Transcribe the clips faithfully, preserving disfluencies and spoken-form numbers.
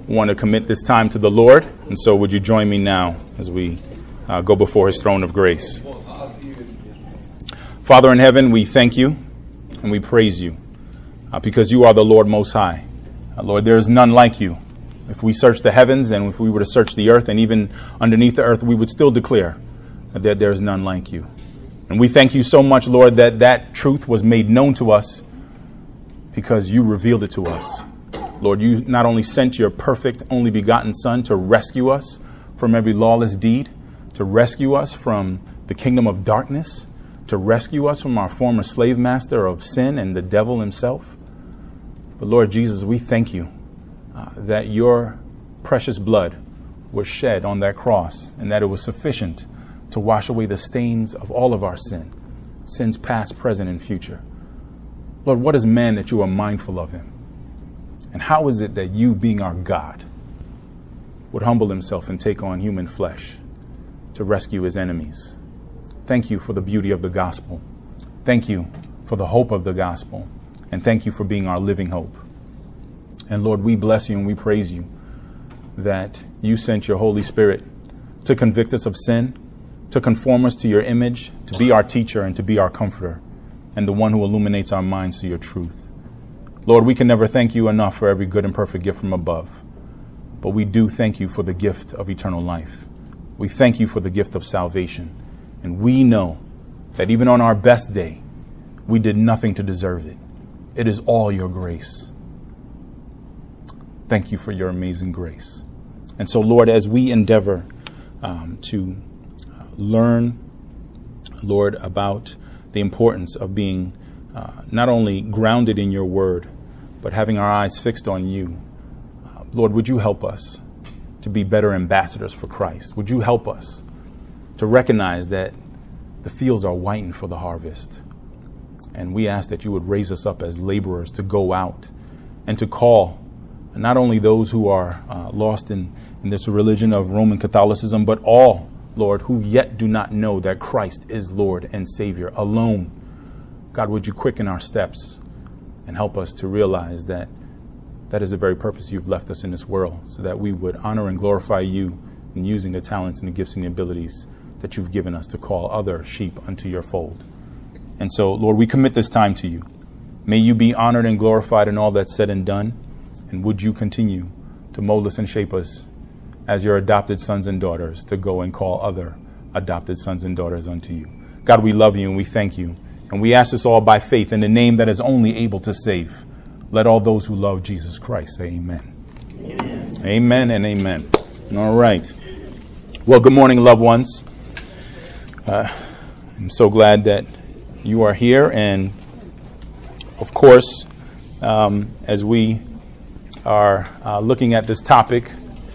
want to commit this time to the Lord. And so would you join me now as we uh, go before his throne of grace. Father in heaven, we thank you and we praise you uh, because you are the Lord Most High. Uh, Lord, there is none like you. If we search the heavens and if we were to search the earth and even underneath the earth, we would still declare that there is none like you. And we thank you so much, Lord, that that truth was made known to us because you revealed it to us. Lord, you not only sent your perfect, only begotten Son to rescue us from every lawless deed, to rescue us from the kingdom of darkness, to rescue us from our former slave master of sin and the devil himself. But Lord Jesus, we thank you uh, that your precious blood was shed on that cross and that it was sufficient to wash away the stains of all of our sin, sins past, present, and future. Lord, what is man that you are mindful of him? And how is it that you, being our God, would humble himself and take on human flesh to rescue his enemies? Thank you for the beauty of the gospel. Thank you for the hope of the gospel. And thank you for being our living hope. And Lord, we bless you and we praise you that you sent your Holy Spirit to convict us of sin, to conform us to your image, to be our teacher and to be our comforter, and the one who illuminates our minds to your truth. Lord, we can never thank you enough for every good and perfect gift from above, but we do thank you for the gift of eternal life. We thank you for the gift of salvation, and we know that even on our best day, we did nothing to deserve it. It is all your grace. Thank you for your amazing grace. And so, Lord, as we endeavor um, to learn, Lord, about the importance of being uh, not only grounded in your word, but having our eyes fixed on you. Uh, Lord, would you help us to be better ambassadors for Christ? Would you help us to recognize that the fields are whitened for the harvest? And we ask that you would raise us up as laborers to go out and to call not only those who are uh, lost in, in this religion of Roman Catholicism, but all, Lord, who yet do not know that Christ is Lord and Savior alone. God, would you quicken our steps and help us to realize that that is the very purpose you've left us in this world, so that we would honor and glorify you in using the talents and the gifts and the abilities that you've given us to call other sheep unto your fold. And so, Lord, we commit this time to you. May you be honored and glorified in all that's said and done. And would you continue to mold us and shape us as your adopted sons and daughters to go and call other adopted sons and daughters unto you. God, we love you and we thank you. And we ask this all by faith in the name that is only able to save. Let all those who love Jesus Christ say amen. Amen, amen and amen. All right. Well, good morning, loved ones. Uh, I'm so glad that you are here. And, of course, um, as we are uh, looking at this topic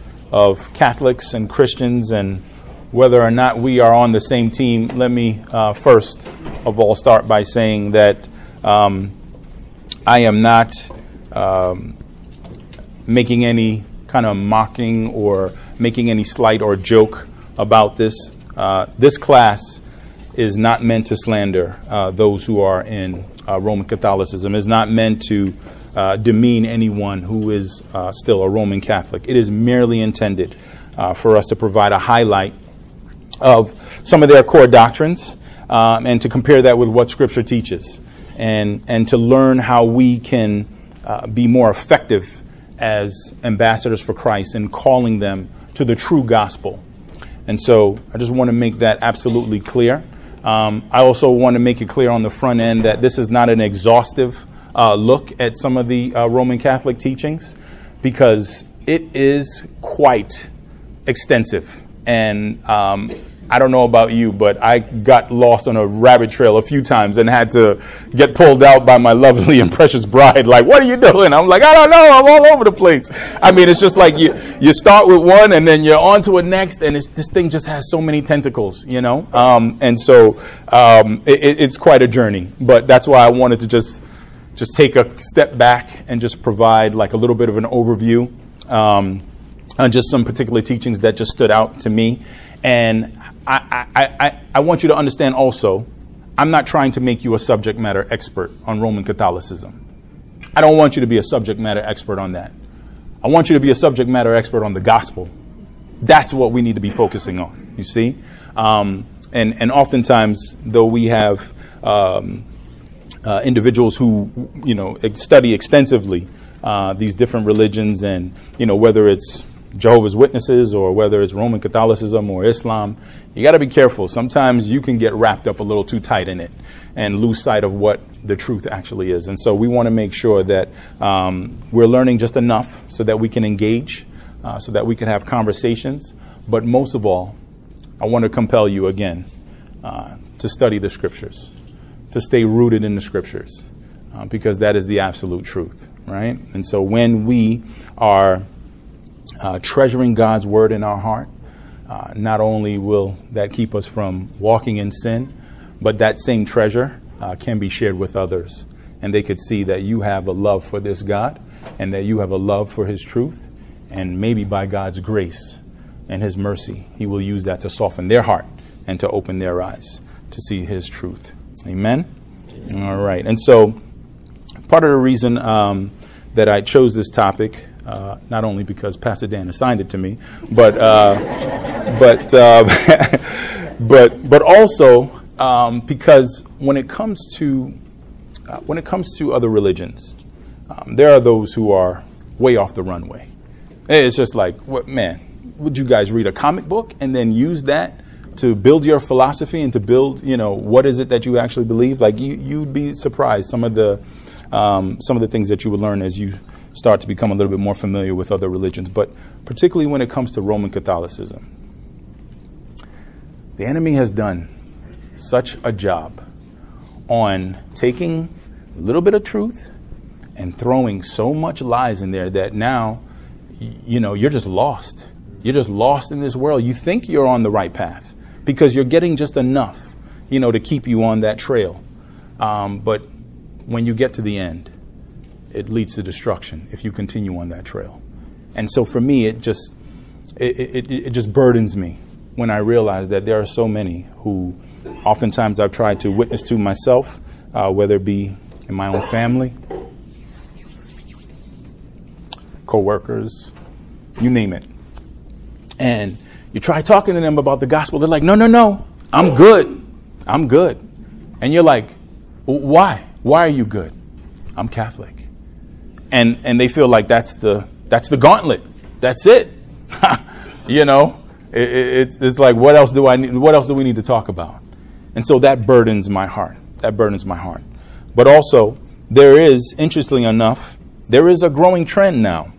of Catholics and Christians and whether or not we are on the same team, let me uh, first of all start by saying that um, I am not um, making any kind of mocking or making any slight or joke about this. Uh, this class is not meant to slander uh, those who are in uh, Roman Catholicism. It's not meant to Uh, demean anyone who is uh, still a Roman Catholic. It is merely intended uh, for us to provide a highlight of some of their core doctrines um, and to compare that with what Scripture teaches and, and to learn how we can uh, be more effective as ambassadors for Christ in calling them to the true gospel. And so I just want to make that absolutely clear. Um, I also want to make it clear on the front end that this is not an exhaustive Uh, look at some of the uh, Roman Catholic teachings, because it is quite extensive. And um, I don't know about you, but I got lost on a rabbit trail a few times and had to get pulled out by my lovely and precious bride. Like, what are you doing? I'm like, I don't know. I'm all over the place. I mean, it's just like you, you start with one and then you're on to a next. And it's, this thing just has so many tentacles, you know. Um, and so um, it, it's quite a journey. But that's why I wanted to just just take a step back and just provide like a little bit of an overview um, on just some particular teachings that just stood out to me. And I, I, I, I want you to understand also, I'm not trying to make you a subject matter expert on Roman Catholicism. I don't want you to be a subject matter expert on that. I want you to be a subject matter expert on the gospel. That's what we need to be focusing on, you see? Um, and, and oftentimes, though we have um, uh, individuals who, you know, ex- study extensively uh, these different religions, and, you know, whether it's Jehovah's Witnesses or whether it's Roman Catholicism or Islam, you got to be careful. Sometimes you can get wrapped up a little too tight in it and lose sight of what the truth actually is. And so we want to make sure that um, we're learning just enough so that we can engage, uh, so that we can have conversations. But most of all, I want to compel you again uh, to study the scriptures, to stay rooted in the scriptures, uh, because that is the absolute truth, right? And so when we are uh, treasuring God's word in our heart, uh, not only will that keep us from walking in sin, but that same treasure uh, can be shared with others. And they could see that you have a love for this God and that you have a love for his truth. And maybe by God's grace and his mercy, he will use that to soften their heart and to open their eyes to see his truth. Amen? All right. And so part of the reason um, that I chose this topic, uh, not only because Pastor Dan assigned it to me, but uh, but uh, but but also um, because when it comes to uh, when it comes to other religions, um, there are those who are way off the runway. It's just like, what man? Would you guys read a comic book and then use that to build your philosophy and to build, you know, what is it that you actually believe? Like you, you'd be surprised some of the um, some of the things that you would learn as you start to become a little bit more familiar with other religions. But particularly when it comes to Roman Catholicism, the enemy has done such a job on taking a little bit of truth and throwing so much lies in there that now, you know, you're just lost. You're just lost in this world. You think you're on the right path because you're getting just enough, you know, to keep you on that trail. Um, but when you get to the end, it leads to destruction if you continue on that trail. And so for me, it just it, it, it just burdens me when I realize that there are so many who oftentimes I've tried to witness to myself, uh, whether it be in my own family, co-workers, you name it. And you try talking to them about the gospel. They're like, no, no, no, I'm good. I'm good. And you're like, why? Why are you good? I'm Catholic. And and they feel like that's the that's the gauntlet. That's it. You know, it, it, it's it's like, what else do I need? What else do we need to talk about? And so that burdens my heart. That burdens my heart. But also, there is, interestingly enough, there is a growing trend now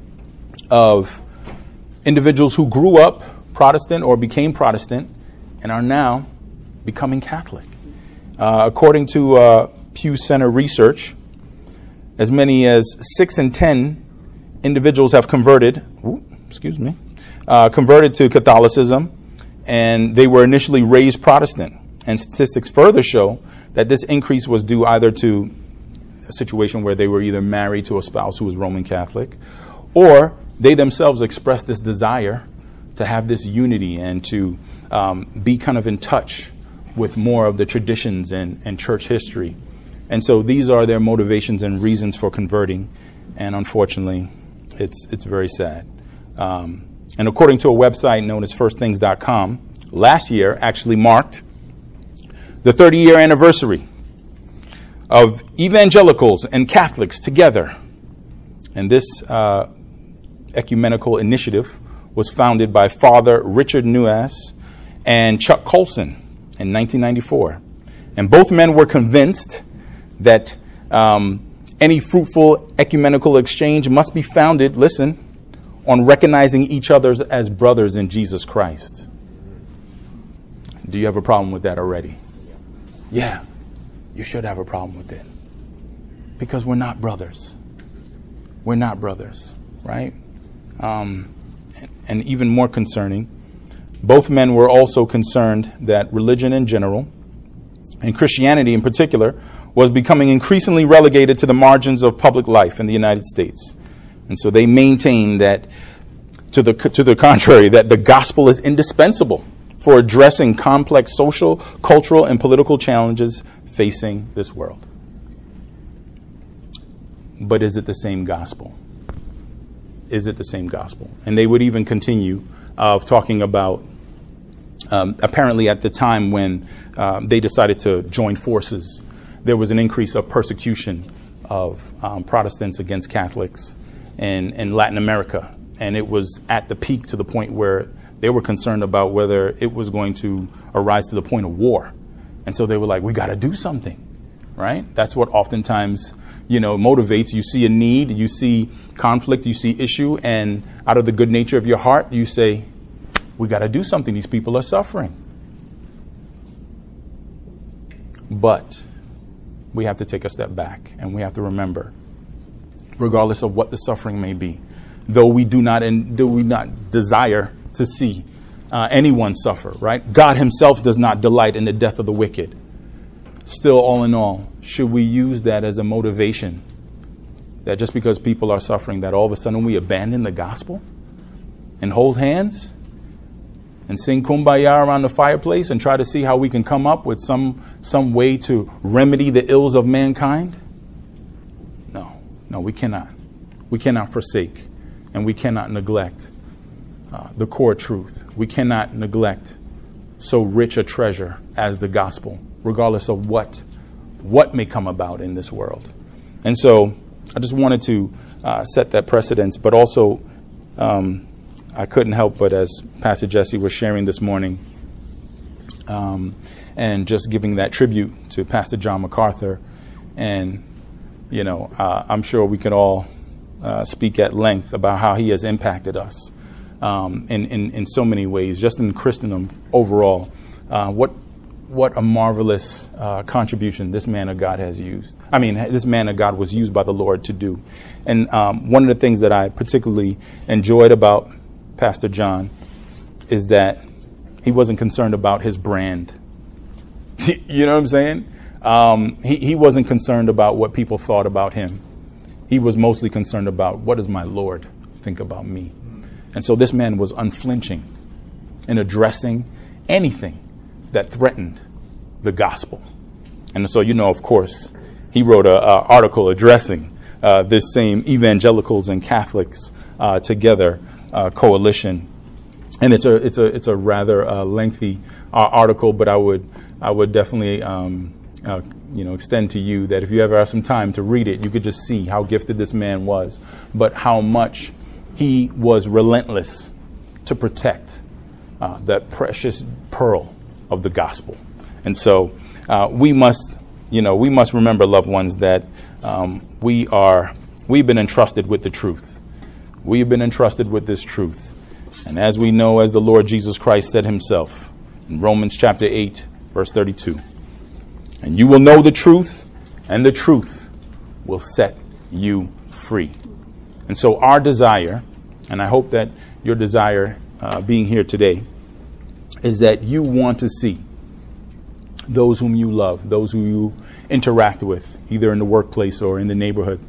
of individuals who grew up Protestant or became Protestant and are now becoming Catholic. Uh, according to uh, Pew Center research, as many as six in ten individuals have converted, ooh, excuse me, uh, converted to Catholicism, and they were initially raised Protestant. And statistics further show that this increase was due either to a situation where they were either married to a spouse who was Roman Catholic, or they themselves expressed this desire to have this unity and to um, be kind of in touch with more of the traditions and, and church history. And so these are their motivations and reasons for converting. And unfortunately, it's it's very sad. Um, and according to a website known as first things dot com, last year actually marked the thirty-year anniversary of evangelicals and Catholics together. And this uh, ecumenical initiative was founded by Father Richard Nuas and Chuck Colson in nineteen ninety-four. And both men were convinced that um, any fruitful ecumenical exchange must be founded, listen, on recognizing each other as brothers in Jesus Christ. Do you have a problem with that already? Yeah, you should have a problem with it. Because we're not brothers. We're not brothers, right? Um, and even more concerning, both men were also concerned that religion in general, and Christianity in particular, was becoming increasingly relegated to the margins of public life in the United States. And so they maintained that, to the to the contrary, that the gospel is indispensable for addressing complex social, cultural, and political challenges facing this world. But is it the same gospel? is it the same gospel? And they would even continue of talking about, um, apparently at the time when uh, they decided to join forces, there was an increase of persecution of um, Protestants against Catholics in, in Latin America. And it was at the peak to the point where they were concerned about whether it was going to arise to the point of war. And so they were like, we got to do something, right? That's what oftentimes, you know, motivates. You see a need, you see conflict, you see issue, and out of the good nature of your heart, you say, we got to do something. These people are suffering. But we have to take a step back, and we have to remember, regardless of what the suffering may be, though we do not, and do we not desire to see uh, anyone suffer, right? God himself does not delight in the death of the wicked. Still, all in all, should we use that as a motivation that just because people are suffering, that all of a sudden we abandon the gospel and hold hands and sing Kumbaya around the fireplace and try to see how we can come up with some some way to remedy the ills of mankind? No, no, we cannot. We cannot forsake, and we cannot neglect uh, the core truth. We cannot neglect so rich a treasure as the gospel, regardless of what what may come about in this world. And so I just wanted to uh, set that precedence, but also um, I couldn't help but, as Pastor Jesse was sharing this morning, um, and just giving that tribute to Pastor John MacArthur. And, you know, uh, I'm sure we can all uh, speak at length about how he has impacted us um, in, in, in so many ways, just in Christendom overall. Uh, what what a marvelous uh, contribution this man of God has used. I mean, this man of God was used by the Lord to do. And um, one of the things that I particularly enjoyed about Pastor John is that he wasn't concerned about his brand. You know what I'm saying? Um, he, he wasn't concerned about what people thought about him. He was mostly concerned about, what does my Lord think about me? And so this man was unflinching in addressing anything that threatened the gospel. And so, you know, of course, he wrote an article addressing uh, this same evangelicals and Catholics uh, together uh, coalition. And it's a it's a it's a rather uh, lengthy uh, article, but I would I would definitely um, uh, you know extend to you that if you ever have some time to read it, you could just see how gifted this man was, but how much he was relentless to protect uh, that precious pearl of the gospel. And so uh, we must you know we must remember, loved ones, that um, we are we've been entrusted with the truth. We've been entrusted with this truth. And as we know, as the Lord Jesus Christ said himself in Romans chapter eight, verse thirty-two, and you will know the truth, and the truth will set you free. And so our desire, and I hope that your desire uh, being here today, is that you want to see those whom you love, those who you interact with, either in the workplace or in the neighborhood.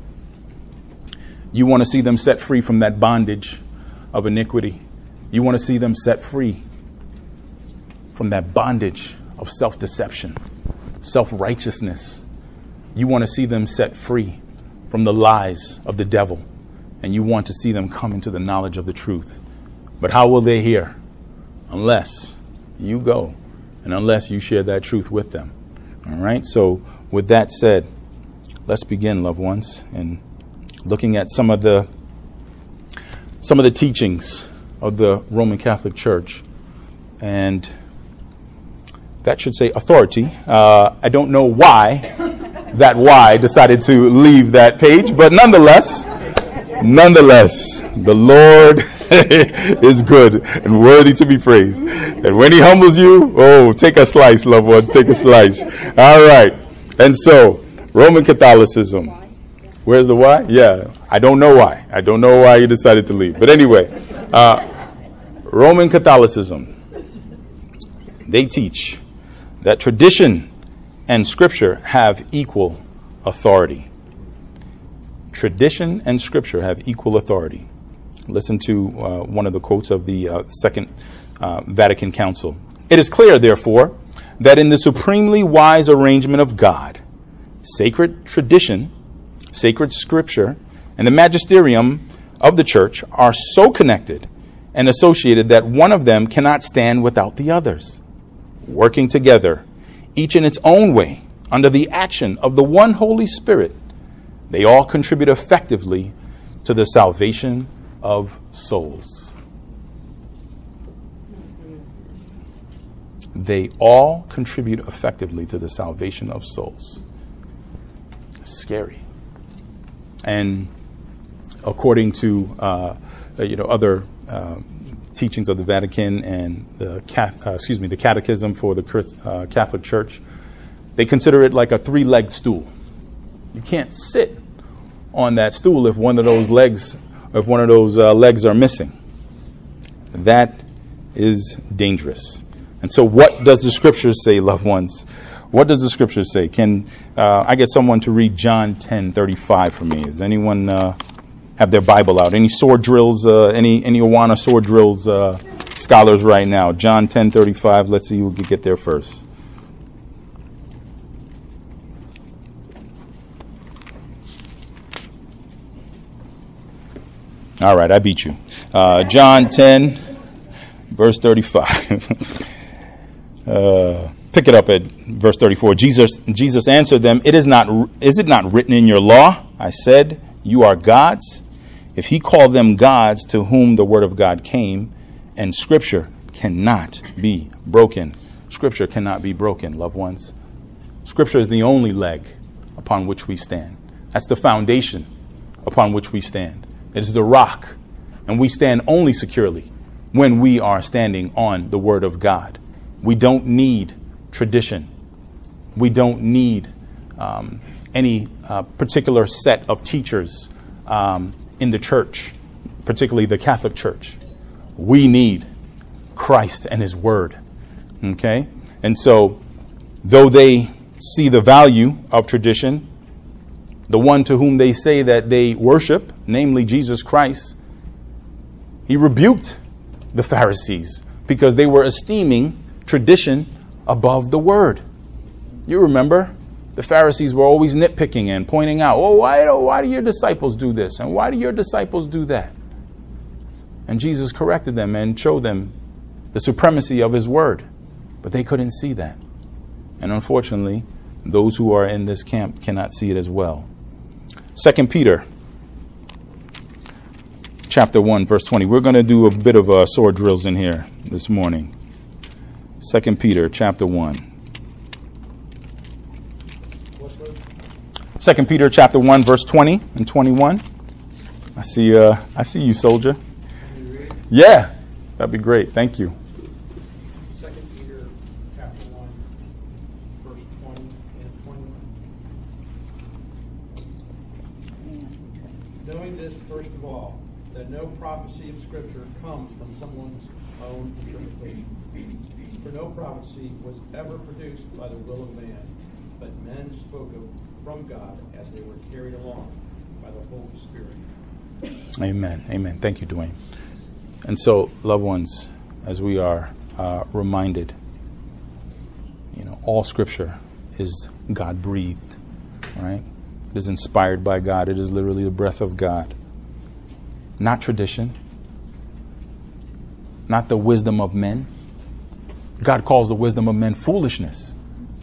You want to see them set free from that bondage of iniquity. You want to see them set free from that bondage of self-deception, self-righteousness. You want to see them set free from the lies of the devil. And you want to see them come into the knowledge of the truth. But how will they hear? Unless you go and unless you share that truth with them. All right. So with that said, let's begin, loved ones, and looking at some of the some of the teachings of the Roman Catholic Church. And that should say authority. Uh, I don't know why that why decided to leave that page, but nonetheless, nonetheless, the Lord is good and worthy to be praised. And when he humbles you, oh, take a slice, loved ones, take a slice. All right. And so, Roman Catholicism. Where's the why? Yeah, I don't know why. I don't know why he decided to leave. But anyway, uh, Roman Catholicism, they teach that tradition and scripture have equal authority. Tradition and scripture have equal authority. Listen to uh, one of the quotes of the uh, Second uh, Vatican Council. It is clear, therefore, that in the supremely wise arrangement of God, sacred tradition, sacred scripture, and the magisterium of the church are so connected and associated that one of them cannot stand without the others. Working together, each in its own way, under the action of the one Holy Spirit, they all contribute effectively to the salvation of souls. They all contribute effectively to the salvation of souls. Scary. And according to uh, you know other uh, teachings of the Vatican and the uh, excuse me the Catechism for the uh, Catholic Church, they consider it like a three-legged stool. You can't sit on that stool if one of those legs, if one of those uh, legs are missing. That is dangerous. And so, what does the Scriptures say, loved ones? What does the Scriptures say? Can uh, I get someone to read John ten thirty-five for me? Does anyone uh, have their Bible out? Any sword drills? Uh, any any Awana sword drills uh, scholars right now? John ten thirty-five. Let's see who can get there first. All right, I beat you. Uh, John ten, verse thirty-five. uh, pick it up at verse thirty-four. Jesus Jesus answered them, "It is not. Is it not written in your law? I said, you are gods. If he called them gods to whom the word of God came, and Scripture cannot be broken." Scripture cannot be broken, loved ones. Scripture is the only leg upon which we stand. That's the foundation upon which we stand. It is the rock, and we stand only securely when we are standing on the Word of God. We don't need tradition. We don't need um, any uh, particular set of teachers um, in the church, particularly the Catholic Church. We need Christ and His Word. Okay? And so, though they see the value of tradition, the one to whom they say that they worship, namely Jesus Christ, he rebuked the Pharisees because they were esteeming tradition above the word. You remember, the Pharisees were always nitpicking and pointing out, "Oh, why do, why do your disciples do this? And why do your disciples do that?" And Jesus corrected them and showed them the supremacy of His word. But they couldn't see that. And unfortunately, those who are in this camp cannot see it as well. Second Peter chapter one, verse twenty. We're going to do a bit of uh, sword drills in here this morning. Second Peter chapter one. Second Peter chapter one, verse twenty and twenty-one. I see. Uh, I see you, soldier. Can you read? Yeah, that'd be great. Thank you. Second Peter chapter one, verse twenty and twenty-one. Knowing this, first of all, that no prophecy of Scripture comes from someone's own interpretation. For no prophecy was ever produced by the will of man, but men spoke of from God as they were carried along by the Holy Spirit. Amen. Amen. Thank you, Dwayne. And so, loved ones, as we are uh, reminded, you know, all Scripture is God-breathed, right? It is inspired by God. It is literally the breath of God. Not tradition. Not the wisdom of men. God calls the wisdom of men foolishness.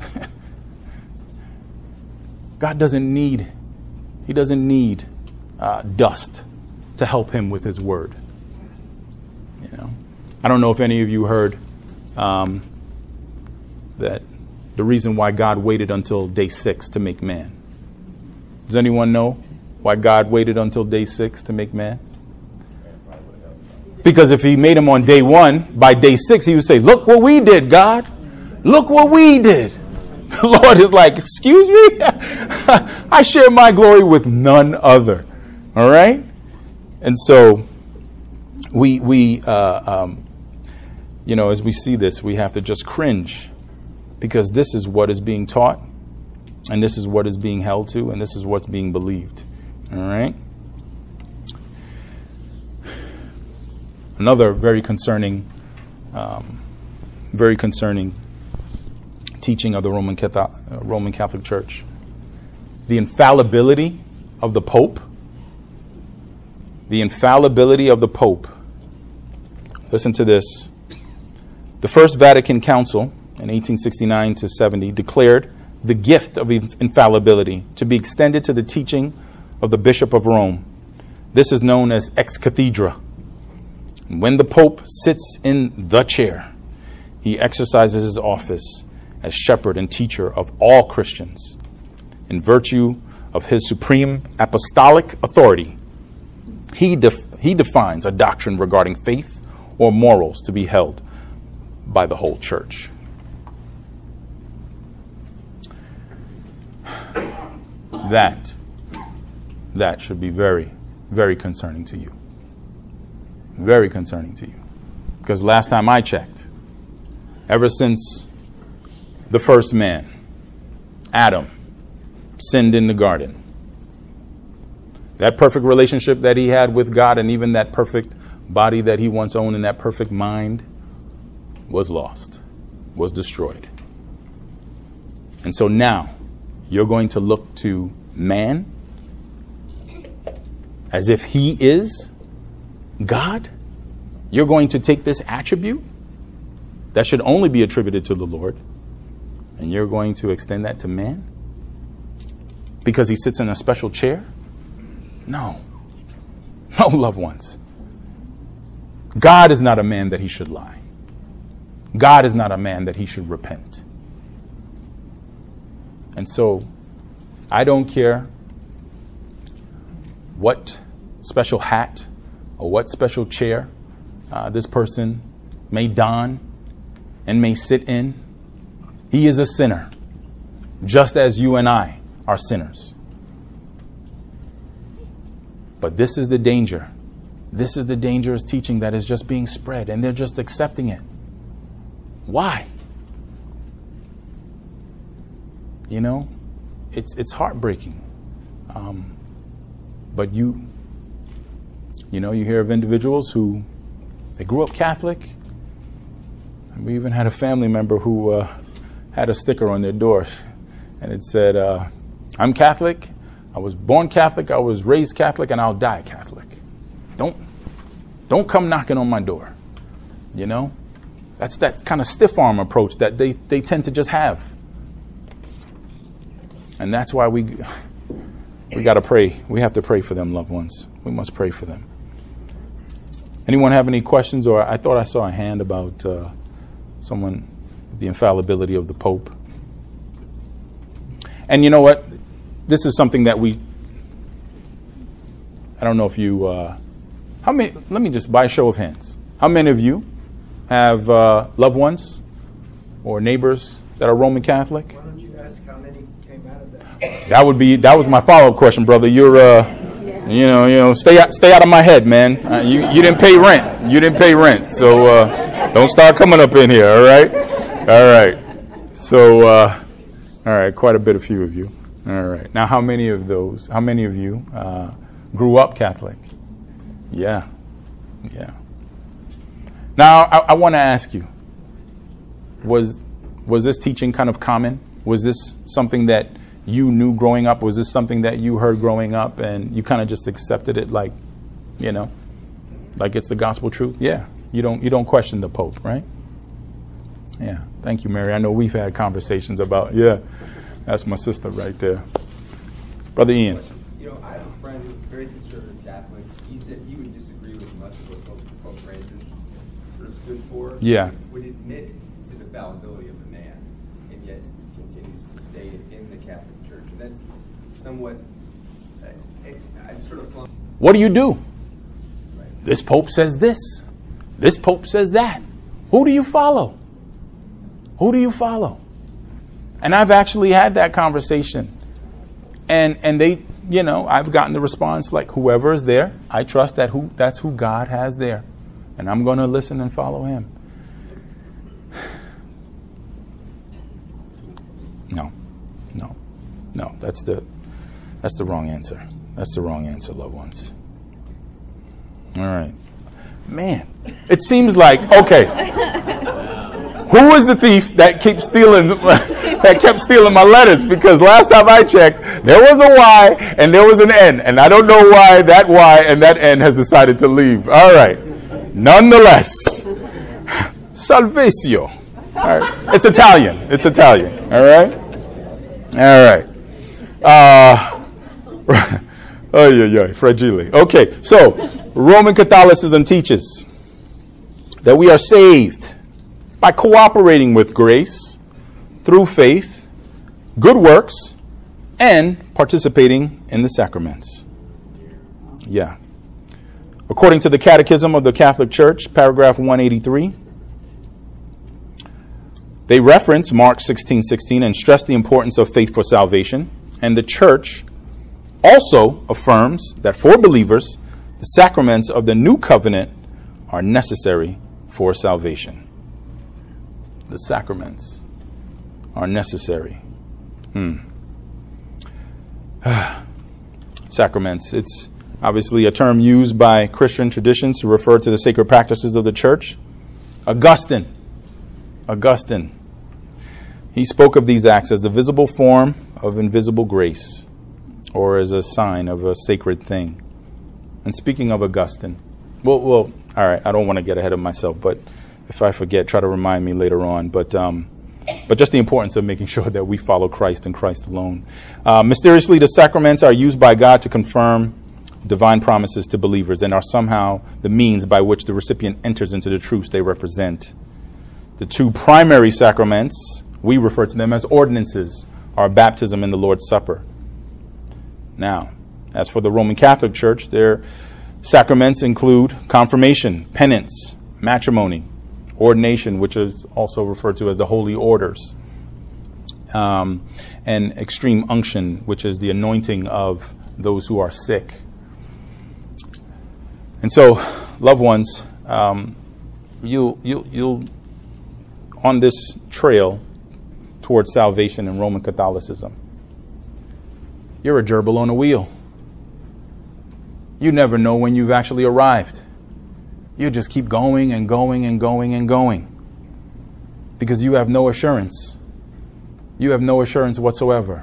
God doesn't need, He doesn't need uh, dust to help Him with His word. You know, I don't know if any of you heard um, that the reason why God waited until day six to make man. Does anyone know why God waited until day six to make man? Because if He made him on day one, by day six, He would say, "Look what we did, God. Look what we did." The Lord is like, "Excuse me? I share my glory with none other." All right? And so we, we uh, um, you know, as we see this, we have to just cringe, because this is what is being taught, and this is what is being held to, and this is what's being believed. All right? Another very concerning, um, very concerning teaching of the Roman Catholic, uh, Roman Catholic Church: the infallibility of the Pope. the infallibility of the Pope. Listen to this. The First Vatican Council in eighteen sixty-nine to seventy declared the gift of infallibility to be extended to the teaching of the Bishop of Rome. This is known as ex cathedra. When the Pope sits in the chair, he exercises his office as shepherd and teacher of all Christians in virtue of his supreme apostolic authority. He, def- he defines a doctrine regarding faith or morals to be held by the whole church. That, that should be very, very concerning to you. Very concerning to you. Because last time I checked, ever since the first man, Adam, sinned in the garden, that perfect relationship that he had with God and even that perfect body that he once owned and that perfect mind was lost, was destroyed. And so now you're going to look to man as if he is God. You're going to take this attribute that should only be attributed to the Lord, and you're going to extend that to man because he sits in a special chair? No. No, loved ones. God is not a man that he should lie. God is not a man that he should repent. And so I don't care what special hat or what special chair uh, this person may don and may sit in. He is a sinner, just as you and I are sinners. But this is the danger. This is the dangerous teaching that is just being spread, and they're just accepting it. Why? You know, it's it's heartbreaking. Um, but you, you know, you hear of individuals who, they grew up Catholic. And we even had a family member who uh, had a sticker on their door, and it said, uh, I'm Catholic, I was born Catholic, I was raised Catholic, and I'll die Catholic. Don't, don't come knocking on my door. You know, that's that kind of stiff arm approach that they, they tend to just have. And that's why we we got to pray. We have to pray for them, loved ones. We must pray for them. Anyone have any questions? Or I thought I saw a hand about uh, someone, the infallibility of the Pope. And you know what? This is something that we, I don't know if you, uh, how many, let me just, by a show of hands, how many of you have uh, loved ones or neighbors that are Roman Catholic? Why don't you ask how many came out of that? That would be, that was my follow-up question, brother. You're, uh, you know, you know, stay out, stay out of my head, man. Uh, you, you didn't pay rent. You didn't pay rent. So uh, don't start coming up in here, all right? All right. So, uh, all right, quite a bit, a few of you. All right. Now, how many of those, how many of you uh, grew up Catholic? Yeah. Yeah. Now, I, I want to ask you, was was this teaching kind of common? Was this something that you knew growing up? Was this something that you heard growing up and you kind of just accepted it like, you know, like it's the gospel truth? Yeah. You don't you don't question the Pope, right? Yeah. Thank you, Mary. I know we've had conversations about, yeah, that's my sister right there. Brother Ian. You know, I have a friend who's very conservative Catholic. He said he would disagree with much of what Pope, Pope Francis sort of stood for. Yeah. Would admit to the fallibility of the man, and yet continues to stay in the Catholic Church. And that's somewhat, uh, it, I'm sort of... What do you do? Right. This Pope says this. This Pope says that. Who do you follow? Who do you follow? And I've actually had that conversation. And and they, you know, I've gotten the response like, whoever is there, I trust that who that's who God has there. And I'm going to listen and follow him. No, no, no. That's the that's the wrong answer. That's the wrong answer, loved ones. All right. Man, it seems like, okay. Who was the thief that kept stealing that kept stealing my letters? Because last time I checked, there was a Y and there was an N, and I don't know why that Y and that N has decided to leave. All right. Nonetheless, Salvatio. All right. It's Italian. It's Italian. All right. All right. Uh, oh yeah, yeah, fragile. Okay, so Roman Catholicism teaches that we are saved by cooperating with grace through faith, good works, and participating in the sacraments. Yeah. According to the Catechism of the Catholic Church, paragraph one eighty-three, they reference Mark sixteen sixteen and stress the importance of faith for salvation. And the Church also affirms that for believers, the sacraments of the new covenant are necessary for salvation. The sacraments are necessary. Hmm. Sacraments. It's obviously a term used by Christian traditions to refer to the sacred practices of the church. Augustine. Augustine. He spoke of these acts as the visible form of invisible grace, or as a sign of a sacred thing. And speaking of Augustine, well, well, all right, I don't want to get ahead of myself, but if I forget, try to remind me later on. But um, but just the importance of making sure that we follow Christ and Christ alone. Uh, mysteriously, the sacraments are used by God to confirm divine promises to believers and are somehow the means by which the recipient enters into the truths they represent. The two primary sacraments, we refer to them as ordinances, are baptism and the Lord's Supper. Now, as for the Roman Catholic Church, their sacraments include confirmation, penance, matrimony, ordination, which is also referred to as the holy orders, um, and extreme unction, which is the anointing of those who are sick. And so, loved ones, um, you'll, you'll, you'll, on this trail towards salvation in Roman Catholicism, you're a gerbil on a wheel. You never know when you've actually arrived. You just keep going and going and going and going because you have no assurance. You have no assurance whatsoever.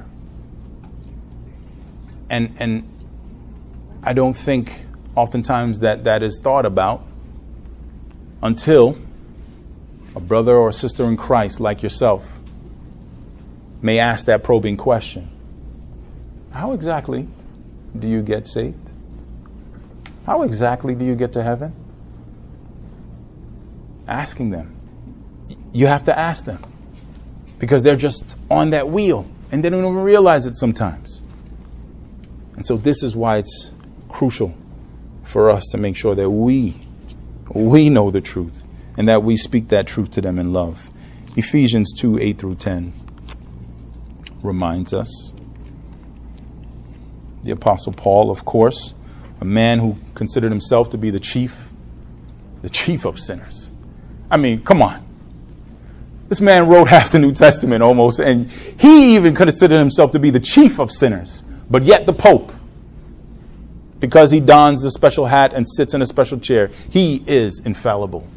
And and I don't think oftentimes that that is thought about until a brother or a sister in Christ like yourself may ask that probing question. How exactly do you get saved? How exactly do you get to heaven? Asking them. You have to ask them because they're just on that wheel and they don't even realize it sometimes. And so this is why it's crucial for us to make sure that we, we know the truth and that we speak that truth to them in love. Ephesians two, eight through ten reminds us. The Apostle Paul, of course, a man who considered himself to be the chief, the chief of sinners. I mean, come on. This man wrote half the New Testament almost, and he even considered himself to be the chief of sinners. But yet the Pope, because he dons a special hat and sits in a special chair, he is infallible.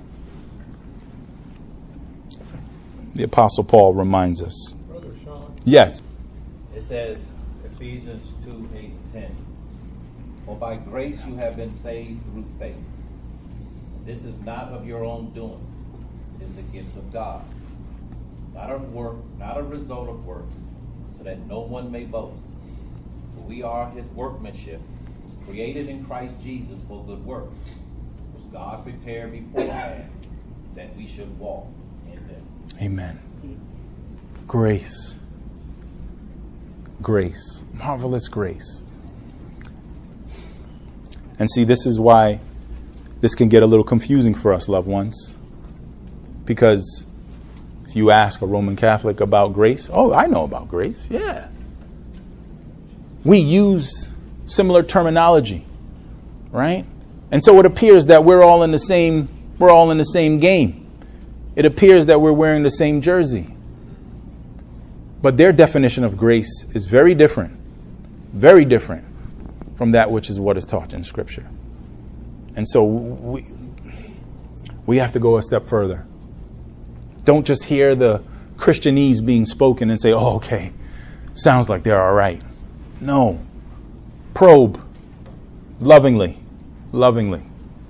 The Apostle Paul reminds us. Brother Sean. Yes. It says, Ephesians two, eight, ten. For by grace you have been saved through faith. This is not of your own doing. It is the gift of God. Not of work, not a result of works, so that no one may boast. For we are his workmanship, created in Christ Jesus for good works, which God prepared beforehand that we should walk in them. Amen. Grace. Grace. Marvelous grace. And see, this is why this can get a little confusing for us, loved ones. Because if you ask a Roman Catholic about grace, oh, I know about grace. Yeah. We use similar terminology, right? And so it appears that we're all in the same, we're all in the same game. It appears that we're wearing the same jersey. But their definition of grace is very different, very different from that which is what is taught in Scripture. And so we, we have to go a step further. Don't just hear the Christianese being spoken and say, oh, okay, sounds like they're all right. No. Probe lovingly, lovingly,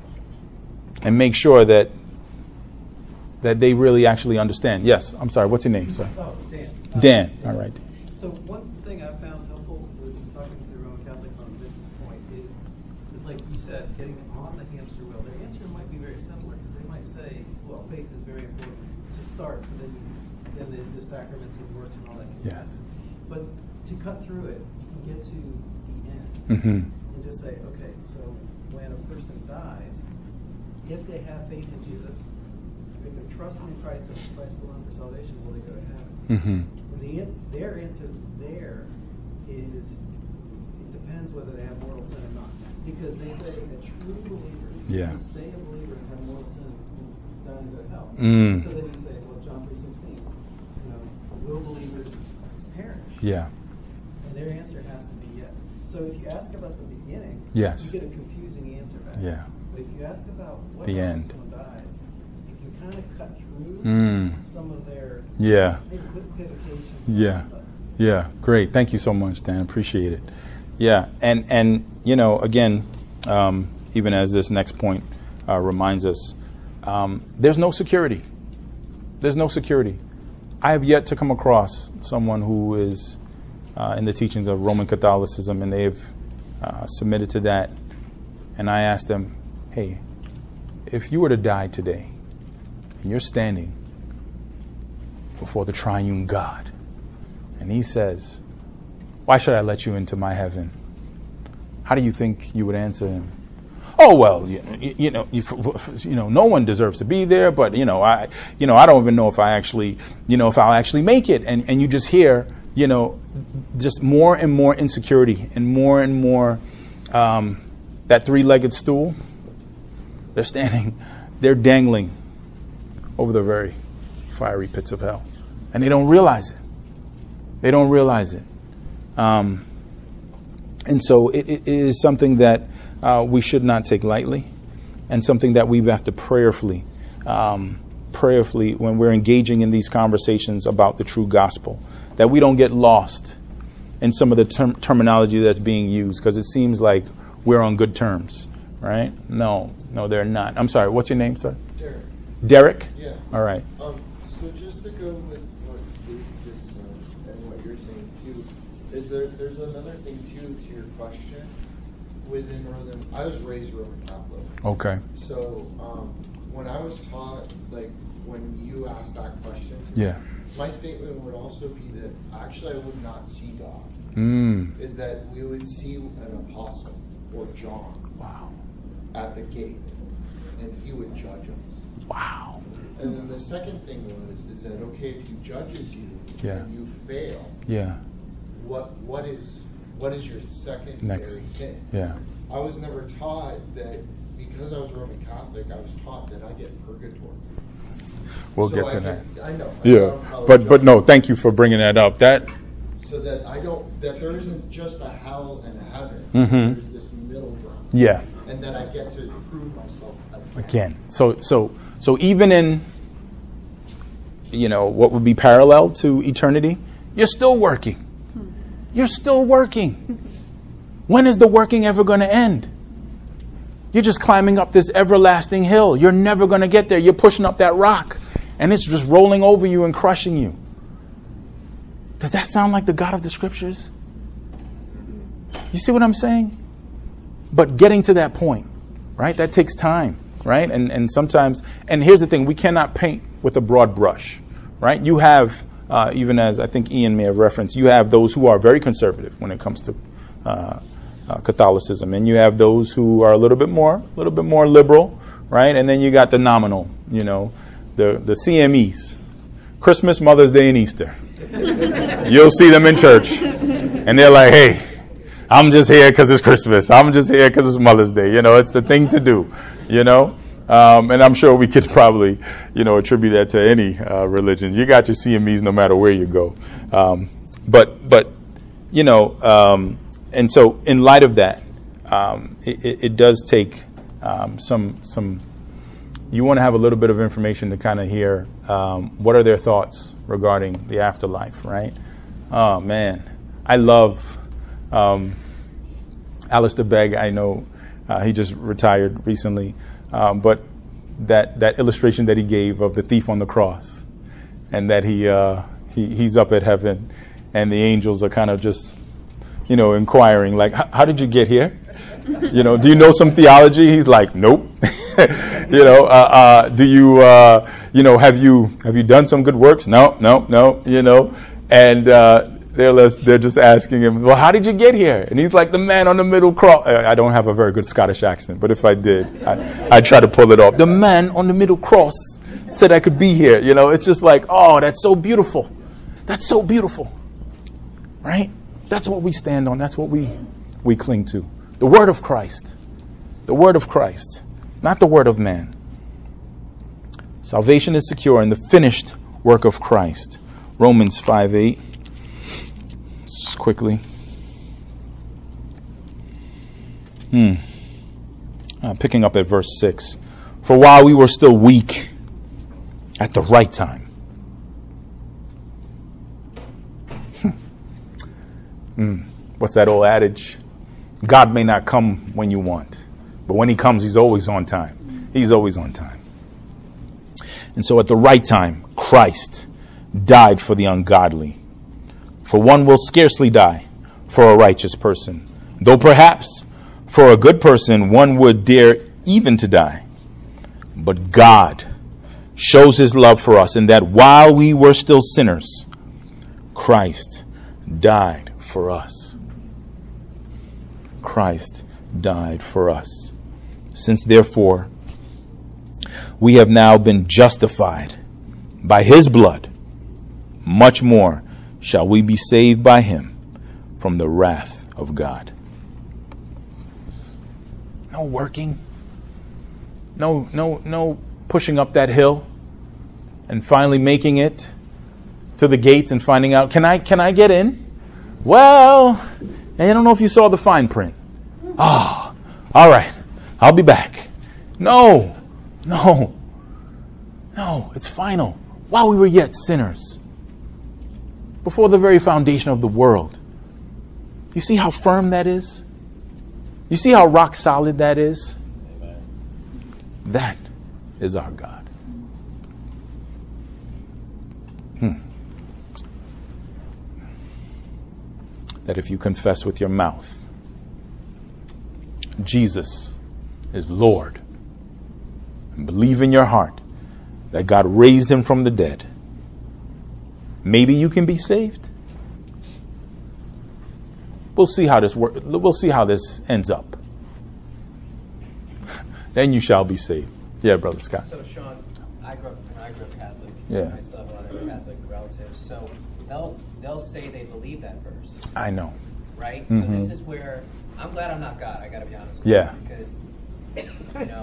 and make sure that that they really actually understand. Yes, I'm sorry, what's your name, sir? Oh, Dan. Dan, all right. So one thing I found helpful was talking to the Roman Catholics on this point is, is like you said, getting on the hamster wheel. Their answer might be very similar because they might say, well, faith is very important to start, but then, then the, the sacraments and works and all that. Yes. But to cut through it, you can get to the end Mm-hmm. and just say, okay, so when a person dies, if they have faith in Jesus, if they're trusting in Christ and Christ alone for salvation, will they go to heaven? Mm-hmm. When the ans- their answer there is, it depends whether they have mortal sin or not. Because they say a true believer Yeah. can stay a believer and have mortal sin and die and go to hell. Mm. So then you say, well, John three sixteen, you know, will believers perish? Yeah. And their answer has to be yes. So if you ask about the beginning, Yes. you get a confusing answer back. Yeah. But if you ask about what The happens end. when someone dies, you can kind of cut through Mm. some of their Yeah. equivocations. Yeah. Yeah. Great. Thank you so much, Dan. Appreciate it. Yeah. And, and you know, again, um, even as this next point uh, reminds us, um, there's no security. There's no security. I have yet to come across someone who is uh, in the teachings of Roman Catholicism and they've uh, submitted to that. And I asked them, hey, if you were to die today and you're standing before the triune God, and he says, why should I let you into my heaven? How do you think you would answer him? Oh, well, you, you know, you, you know, no one deserves to be there, but, you know, I, you know, I don't even know if I actually, you know, if I'll actually make it. And, and you just hear, you know, just more and more insecurity and more and more um, that three-legged stool. They're standing, they're dangling over the very fiery pits of hell. And they don't realize it. They don't realize it. Um, and so it, it is something that uh, we should not take lightly and something that we have to prayerfully, um, prayerfully, when we're engaging in these conversations about the true gospel, that we don't get lost in some of the term- terminology that's being used because it seems like we're on good terms, right? No, no, they're not. I'm sorry, what's your name, sir? Derek. Derek? Yeah. All right. Um, so just to go with what Dave just said and what you're saying too, is there there's another thing too to your question within Northern. I was raised Roman Catholic. Okay. So um, when I was taught, like when you asked that question, to Yeah. me, my statement would also be that actually I would not see God. Mm. Is that we would see an apostle or John Wow. at the gate, and he would judge us. Wow. And then the second thing was is that okay, if he judges you Yeah. and you fail, Yeah. what what is what is your secondary Next. thing? Yeah. I was never taught that because I was Roman Catholic. I was taught that I get purgatory. We'll So get I to get- that. I know. I Yeah. know how But it but goes. no, thank you for bringing that up. That So that I don't that there isn't just a hell and a heaven. Mhm. There's this middle ground. yeah. And that I get to prove myself again. Again. So so so even in you know what would be parallel to eternity, you're still working. You're still working. When is the working ever going to end? You're just climbing up this everlasting hill. You're never going to get there. You're pushing up that rock, and it's just rolling over you and crushing you. Does that sound like the God of the Scriptures? You see what I'm saying? But getting to that point, right? That takes time, right? And and sometimes, and here's the thing: we cannot paint with a broad brush, right? You have, uh, even as I think Ian may have referenced, you have those who are very conservative when it comes to uh, uh, Catholicism, and you have those who are a little bit more, a little bit more liberal, right? And then you got the nominal, you know, the the C M Es, Christmas, Mother's Day, and Easter. You'll see them in church, and they're like, "Hey, I'm just here because it's Christmas. I'm just here because it's Mother's Day." You know, it's the thing to do, you know. Um, and I'm sure we could probably, you know, attribute that to any uh, religion. You got your C M Es no matter where you go. Um, but, but you know, um, and so in light of that, um, it, it, it does take um, some some you want to have a little bit of information to kind of hear um, what are their thoughts regarding the afterlife, right? Oh, man. I love um, Alistair Begg. I know uh, he just retired recently. Um, but that, that illustration that he gave of the thief on the cross, and that he, uh, he he's up at heaven and the angels are kind of just, you know, inquiring, like, how did you get here? You know, do you know some theology? He's like, nope. you know, uh, uh, do you, uh, you know, have you have you done some good works? No, no, no. You know, and uh, they're less, they're just asking him, well, how did you get here? And he's like, the man on the middle cross. I don't have a very good Scottish accent, but if I did, I, I'd try to pull it off. The man on the middle cross said I could be here. You know, it's just like, oh, that's so beautiful. That's so beautiful, right? That's what we stand on. That's what we we cling to. The word of Christ. The word of Christ, not the word of man. Salvation is secure in the finished work of Christ. Romans five eight. Just quickly. Hmm. Uh, picking up at verse six. For while we were still weak, at the right time. mm. What's that old adage? God may not come when you want, but when he comes, he's always on time. He's always on time. And so at the right time, Christ died for the ungodly. For one will scarcely die for a righteous person, though perhaps for a good person one would dare even to die. But God shows his love for us in that while we were still sinners, Christ died for us. Christ died for us. Since therefore we have now been justified by his blood, much more shall we be saved by him from the wrath of God. No working. No, no, no pushing up that hill and finally making it to the gates and finding out, can I, can I get in? Well, I don't know if you saw the fine print. Ah, oh, all right. I'll be back. No, no, no, it's final. While we were yet sinners, before the very foundation of the world. You see how firm that is? You see how rock solid that is? Amen. That is our God. Hmm. That if you confess with your mouth Jesus is Lord, and believe in your heart that God raised him from the dead, maybe you can be saved. We'll see how this work. We'll see how this ends up. Then you shall be saved. Yeah, Brother Scott. So, Sean, I grew up. I grew up Catholic. Yeah. I still have a lot of Catholic relatives. So they'll they'll say they believe that verse. I know. Right. Mm-hmm. So this is where I'm glad I'm not God. I got to be honest with Yeah. you because you know.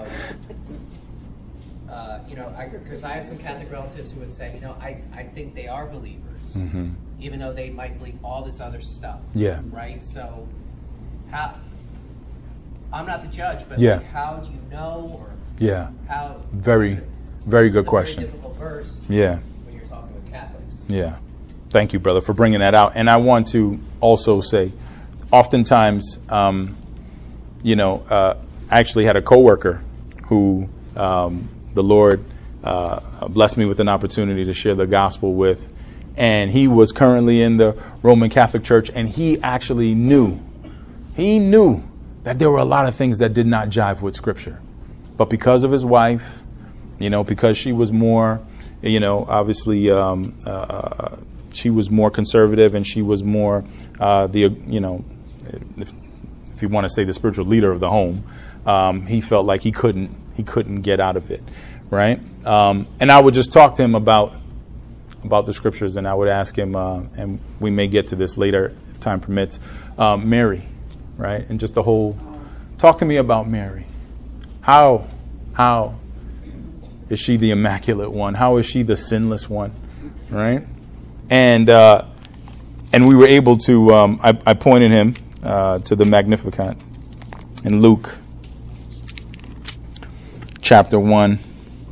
Uh, you know, because I, I have some Catholic relatives who would say, you know, I, I think they are believers, Mm-hmm. even though they might believe all this other stuff. Yeah. Right? So, how, I'm not the judge, but Yeah. like, how do you know, or Yeah. how... Very, very this good is a question. Very difficult verse Yeah. when you're talking with Catholics. Yeah. Thank you, brother, for bringing that out. And I want to also say, oftentimes, um, you know, uh, I actually had a coworker who um, the Lord uh, blessed me with an opportunity to share the gospel with. And he was currently in the Roman Catholic Church, and he actually knew, he knew that there were a lot of things that did not jive with Scripture. But because of his wife, you know, because she was more, you know, obviously um, uh, she was more conservative, and she was more uh, the, you know, if, if you want to say the spiritual leader of the home, um, he felt like he couldn't, he couldn't get out of it, right? Um, and I would just talk to him about about the Scriptures, and I would ask him, uh, and we may get to this later if time permits, um, Mary, right? And just the whole, talk to me about Mary. How, how is she the immaculate one? How is she the sinless one, right? And uh, and we were able to, um, I, I pointed him uh, to the Magnificat in Luke chapter one.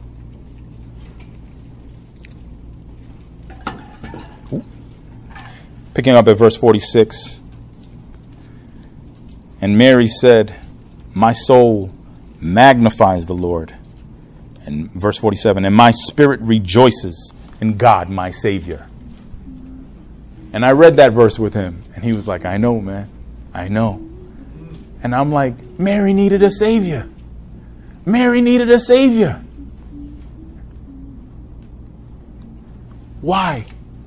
Picking up at verse forty-six. And Mary said, my soul magnifies the Lord. And verse forty-seven, and my spirit rejoices in God, my Savior. And I read that verse with him, and he was like, I know, man. I know. And I'm like, Mary needed a Savior. Mary needed a Savior. Why?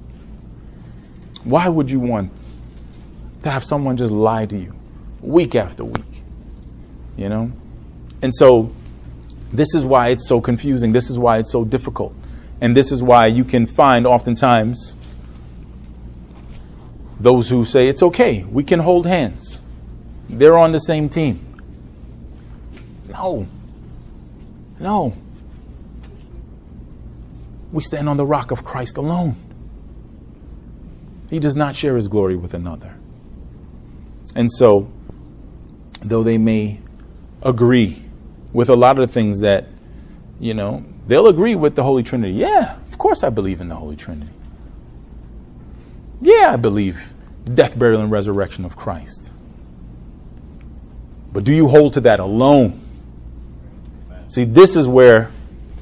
Why would you want to have someone just lie to you week after week? You know? And so this is why it's so confusing. This is why it's so difficult. And this is why you can find oftentimes those who say, it's okay, we can hold hands. They're on the same team. No. No. We stand on the rock of Christ alone. He does not share his glory with another. And so, though they may agree with a lot of the things that, you know, they'll agree with the Holy Trinity. Yeah, of course I believe in the Holy Trinity. Yeah, I believe death, burial, and resurrection of Christ. But do you hold to that alone? See, this is where,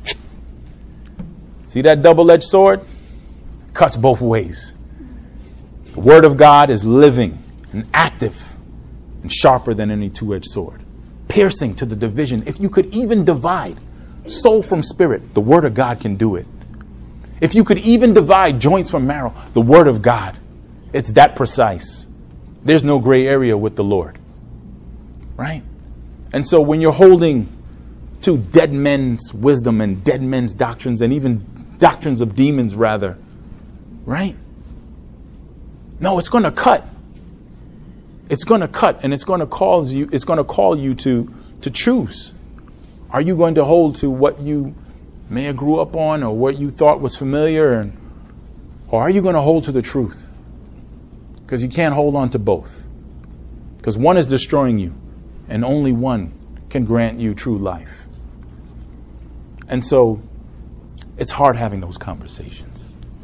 see that double-edged sword? Cuts both ways. The Word of God is living and active and sharper than any two-edged sword, piercing to the division. If you could even divide soul from spirit, the Word of God can do it. If you could even divide joints from marrow, the Word of God, it's that precise. There's no gray area with the Lord. Right? And so when you're holding to dead men's wisdom and dead men's doctrines and even doctrines of demons rather, right? No, it's going to cut. It's going to cut, and it's going to cause you, it's going to call you to, to choose. Are you going to hold to what you may have grew up on or what you thought was familiar, and, or are you going to hold to the truth? Because you can't hold on to both. Because one is destroying you, and only one can grant you true life. And so it's hard having those conversations.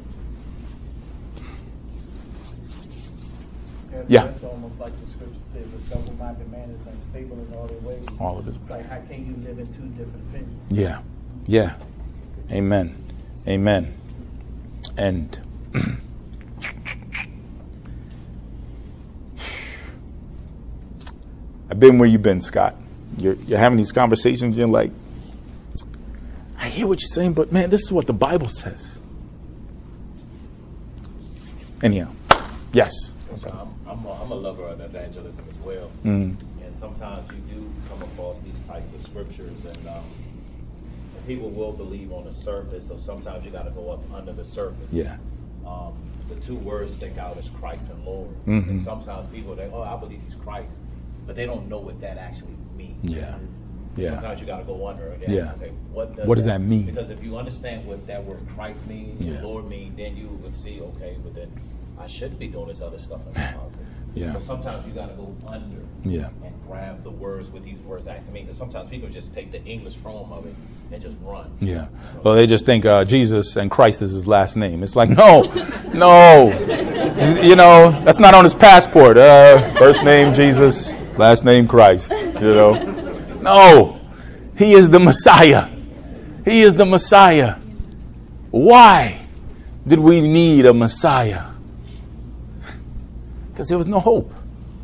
And Yeah. That's almost like the scripture says, a double-minded man is unstable in all his ways. All of his It's like, how can you live in two different opinions? Yeah. Yeah. Amen. Amen. And I've been where you've been, Scott. You're, you're having these conversations. You're like, I hear what you're saying, but man, this is what the Bible says. Anyhow, yes. I'm, I'm, a, I'm a lover of evangelism as well. Mm. And sometimes you do come across these types of scriptures, and um, people will believe on the surface, so sometimes you got to go up under the surface. Yeah. Um, the two words stick out as Christ and Lord. Mm-hmm. And sometimes people think, oh, I believe he's Christ, but they don't know what that actually means. Yeah. Yeah. Sometimes you got to go under it. Yeah. Okay, what does, What does that mean? Because if you understand what that word Christ means, Yeah. Lord means, then you would see, okay, but then I shouldn't be doing this other stuff in my closet. Yeah. So sometimes you got to go under Yeah. and grab the words what these words actually mean. Because sometimes people just take the English form of it and just run. Yeah. Well, they just think uh, Jesus and Christ is his last name. It's like, no, no. You know, that's not on his passport. Uh, first name Jesus, last name Christ. You know, no. He is the Messiah. He is the Messiah. Why did we need a Messiah? Because there was no hope.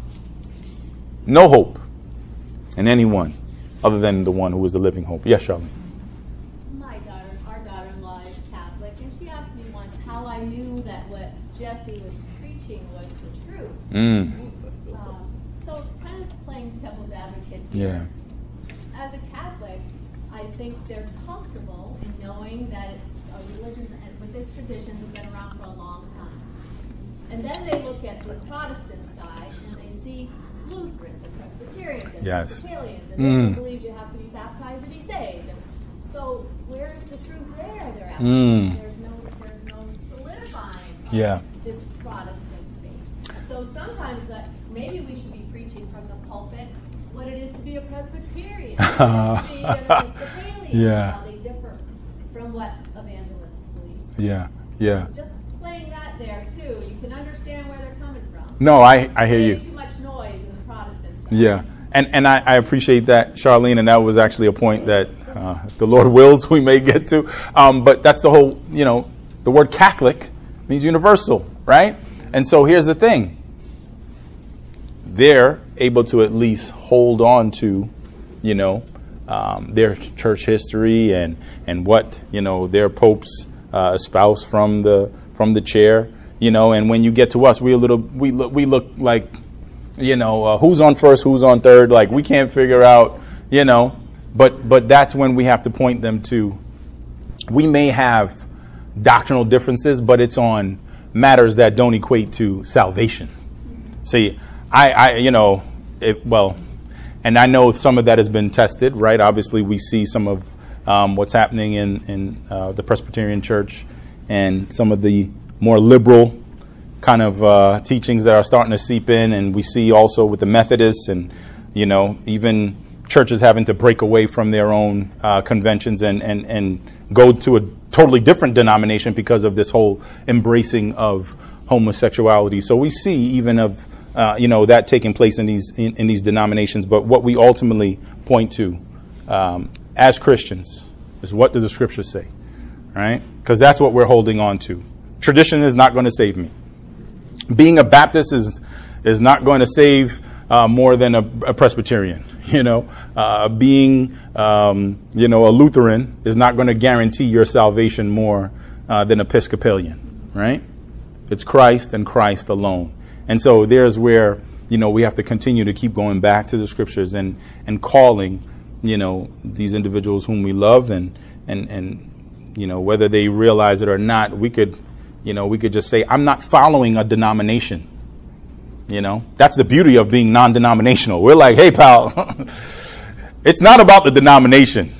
No hope in anyone other than the one who was the living hope. Yes, Charlene. My daughter, our daughter-in-law is Catholic, and she asked me once how I knew that what Jesse was preaching was the truth. Mm. Um, so kind of playing devil's advocate Yeah. here. As a Catholic, I think they're comfortable in knowing that it's a religion and with its traditions have been around for a long time. And then they look at the Protestant side and they see Lutherans and Presbyterians and Yes. Episcopalians, and Mm. they believe you have to be baptized to be saved. And so where's the truth there? They're asking. Mm. There's no, there's no solidifying of Yeah. this Protestant faith. So sometimes uh, maybe we should be preaching from the pulpit what it is to be a Presbyterian, what it is to be an Episcopalian, Yeah. how they differ from what evangelists believe. Yeah. Yeah. Just playing that there too, you can understand where they're No, I, I hear Creating you. too much noise in the Protestant side. Yeah. And and I, I appreciate that, Charlene, and that was actually a point that, uh, if the Lord wills, we may get to. Um, but that's the whole, you know, the word Catholic means universal, right? And so here's the thing. They're able to at least hold on to, you know, um, their church history and, and what, you know, their popes uh, espouse from the from the chair, you know. And when you get to us, we a little we look we look like, you know, uh, who's on first, who's on third. Like, we can't figure out, you know, but but that's when we have to point them to, we may have doctrinal differences, but it's on matters that don't equate to salvation. See, I, I you know, it, well, and I know some of that has been tested, right? Obviously, we see some of um, what's happening in, in uh, the Presbyterian Church and some of the more liberal kind of uh, teachings that are starting to seep in, and we see also with the Methodists and, you know, even churches having to break away from their own uh, conventions and, and, and go to a totally different denomination because of this whole embracing of homosexuality. So we see even of, uh, you know, that taking place in these in, in these denominations. But what we ultimately point to um, as Christians is, what does the Scripture say, right? Because that's what we're holding on to. Tradition is not going to save me. Being a Baptist is is not going to save uh, more than a, a Presbyterian. You know, uh, being um, you know a Lutheran is not going to guarantee your salvation more uh, than Episcopalian, right? It's Christ and Christ alone. And so there's where, you know, we have to continue to keep going back to the Scriptures and and calling, you know, these individuals whom we love, and and and you know, whether they realize it or not, we could. You know, we could just say, I'm not following a denomination. You know, that's the beauty of being non-denominational. We're like, hey, pal, it's not about the denomination.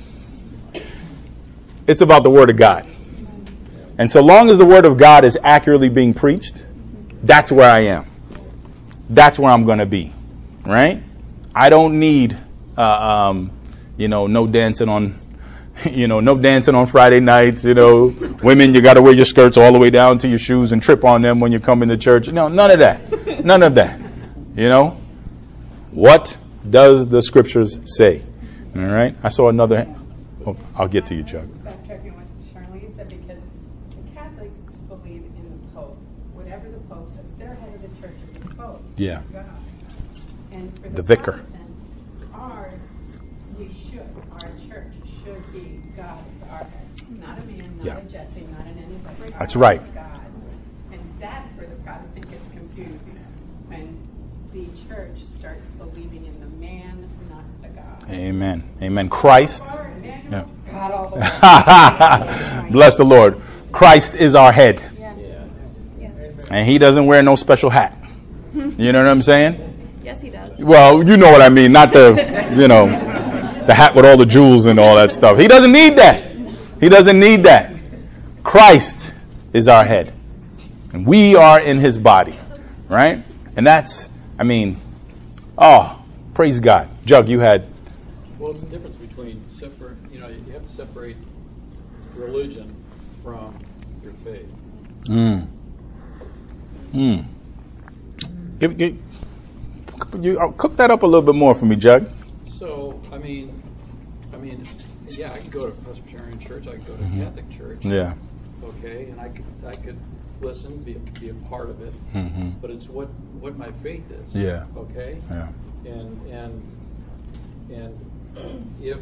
It's about the Word of God. And so long as the Word of God is accurately being preached, that's where I am. That's where I'm going to be. Right? I don't need, uh, um, you know, no dancing on You know, no dancing on Friday nights, you know, women, you got to wear your skirts all the way down to your shoes and trip on them when you come into church. No, none of that. None of that. You know, what does the Scriptures say? All right. I saw another. Oh, I'll get to you, Chuck. Backtracking what Charlene said, because the Catholics believe in the Pope. Whatever the Pope says, their head of the church is the Pope. Yeah. God. And for the, The vicar. Protestant, our, we should, our church should be God is our head. Not a man, not Yeah. a Jesse, not an anybody. That's God right. is God. And that's where the Protestant gets confused, when the church starts believing in the man, not the God. Amen. Amen. Christ. Yeah. God all the way. Bless the Lord. Christ is our head. Yes. Yes. And he doesn't wear no special hat. You know what I'm saying? Yes, he does. Well, you know what I mean. Not the, you know, the hat with all the jewels and all that stuff. He doesn't need that. He doesn't need that. Christ is our head. And we are in his body. Right? And that's, I mean, oh, praise God. Jug, you had... Well, it's the difference between separate, you know, you have to separate religion from your faith. Mm. Mm. Give, give, you, uh, cook that up a little bit more for me, Jug. So, I mean, I mean, yeah, I could go to Presbyterian church, I could go to Mm-hmm. Catholic church. Yeah. Okay, and I could, I could listen, be a, be a part of it. Mm-hmm. But it's what, what my faith is. Yeah. Okay. Yeah. And and and if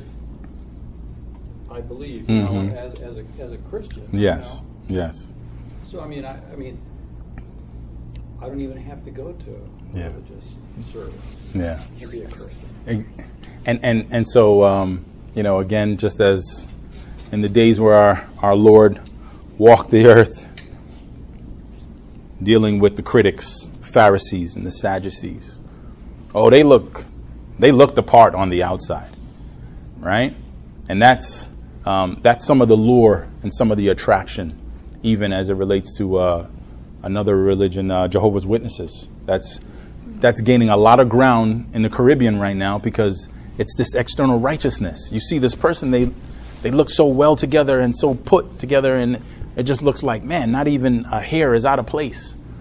I believe, you Mm-hmm. know, as as a as a Christian. Yes. You know, Yes. So I mean, I, I mean, I don't even have to go to a Yeah. religious service Yeah. to be a Christian. And and and so um, you know, again, just as in the days where our, our Lord walked the earth, dealing with the critics, Pharisees and the Sadducees. Oh, they look, they look the part on the outside, right? And that's um, that's some of the lure and some of the attraction, even as it relates to uh, another religion, uh, Jehovah's Witnesses. That's that's gaining a lot of ground in the Caribbean right now because it's this external righteousness. You see this person, they they look so well together and so put together, and it just looks like, man, not even a hair is out of place.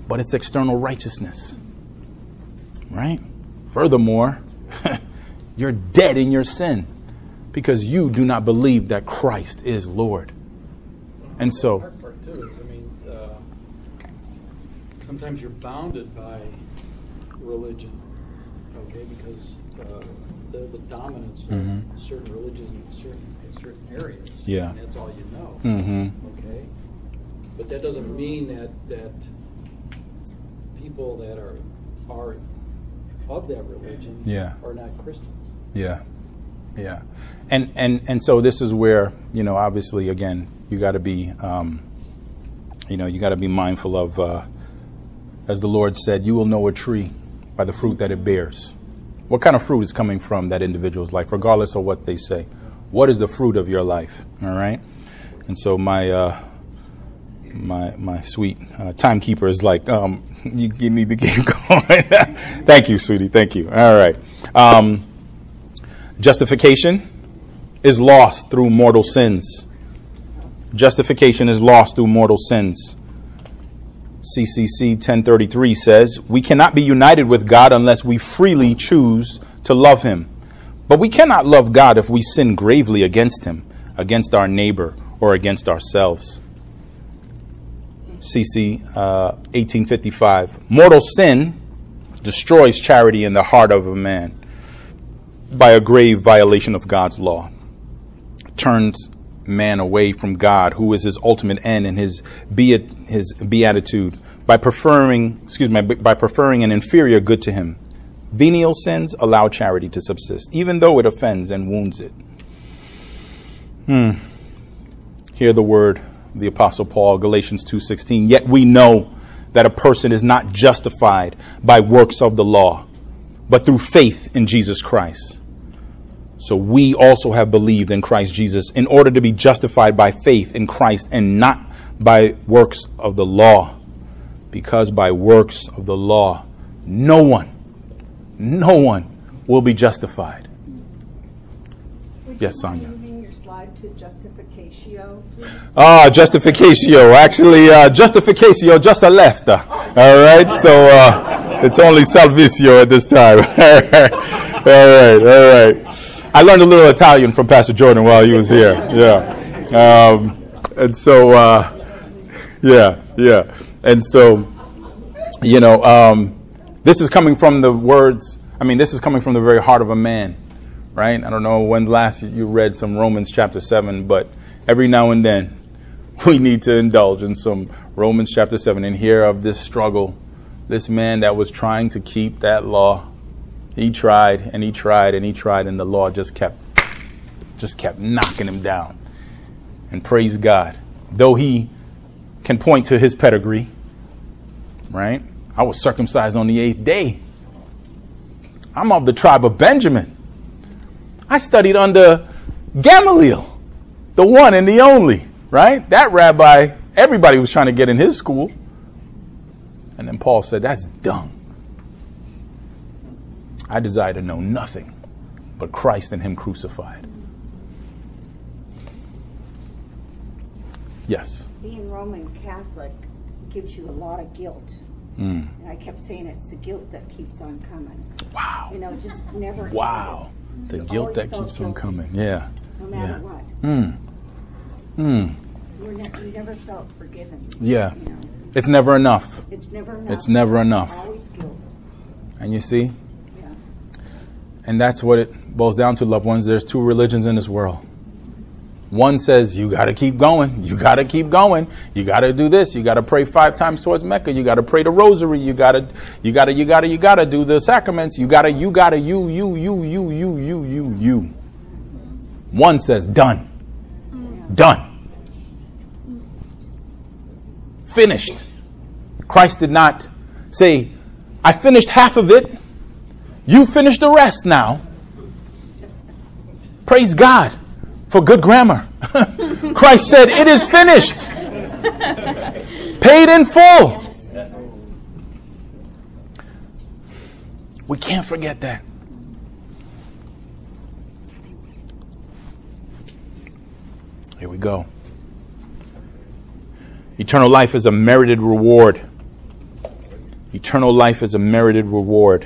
but it's external righteousness, right? Furthermore, you're dead in your sin because you do not believe that Christ is Lord. And so, the hard part too is, I mean, uh, sometimes you're bounded by religion, okay, because uh, the, the dominance Mhm. of certain religions in certain in certain areas. Yeah. And that's all you know. Mhm. Okay, but that doesn't mean that that people that are are of that religion Yeah. are not Christians. yeah, yeah. And, and, and so this is where, you know, obviously, again, you got to be, um, you know, you got to be mindful of, uh, as the Lord said, you will know a tree by the fruit that it bears. What kind of fruit is coming from that individual's life, regardless of what they say? What is the fruit of your life? All right. And so my, uh, my, my sweet uh, timekeeper is like, um, you, you need to keep going. Thank you, sweetie. Thank you. All right. Um, justification is lost through mortal sins. Justification is lost through mortal sins. C C C ten thirty-three says, we cannot be united with God unless we freely choose to love him. But we cannot love God if we sin gravely against him, against our neighbor, or against ourselves. C C uh, eighteen fifty-five, mortal sin destroys charity in the heart of a man by a grave violation of God's law. Turns man away from God, who is his ultimate end and his beat his beatitude, by preferring, excuse me, by preferring an inferior good to him. Venial sins allow charity to subsist, even though it offends and wounds it. Hmm. Hear the word of the Apostle Paul, Galatians two sixteen. Yet we know that a person is not justified by works of the law, but through faith in Jesus Christ. So we also have believed in Christ Jesus in order to be justified by faith in Christ and not by works of the law. Because by works of the law, no one, no one will be justified. Would Yes, you mind Sonia. moving your slide to justificatio, please? Ah, justificatio. Actually, uh, justificatio just a left. Uh, all right. So uh, it's only salvicio at this time. all right. All right. I learned a little Italian from Pastor Jordan while he was here. Yeah. Um, and so, uh, yeah, yeah. And so, you know, um, this is coming from the words. I mean, this is coming from the very heart of a man, right? I don't know when last you read some Romans chapter seven, but every now and then we need to indulge in some Romans chapter seven and hear of this struggle, this man that was trying to keep that law. He tried and he tried and he tried, and the law just kept, just kept knocking him down. And praise God, though he can point to his pedigree, right? I was circumcised on the eighth day. I'm of the tribe of Benjamin. I studied under Gamaliel, the one and the only, right? That rabbi, everybody was trying to get in his school. And then Paul said, that's dung. I desire to know nothing but Christ and him crucified. Yes. Being Roman Catholic gives you a lot of guilt. Mm. And I kept saying it's the guilt that keeps on coming. Wow. You know, just never. Wow. The You guilt always that felt keeps on guilty, coming. Yeah. No matter Yeah. what. Mm. Mm. You, were ne- you never felt forgiven. Yeah. You know? It's never enough. It's never enough. It's never enough. Always guilt. And you see? Yeah. And that's what it boils down to, loved ones. There's two religions in this world. One says, you got to keep going. You got to keep going. You got to do this. You got to pray five times towards Mecca. You got to pray the rosary. You got to, you got to, you got to, you got to do the sacraments. You got to, you got to, you, you, you, you, you, you, you, you. One says, done. Done. Finished. Christ did not say, I finished half of it. You finish the rest now. Praise God for good grammar. Christ said, it is finished. Paid in full. We can't forget that. Here we go. Eternal life is a merited reward Eternal life is a merited reward.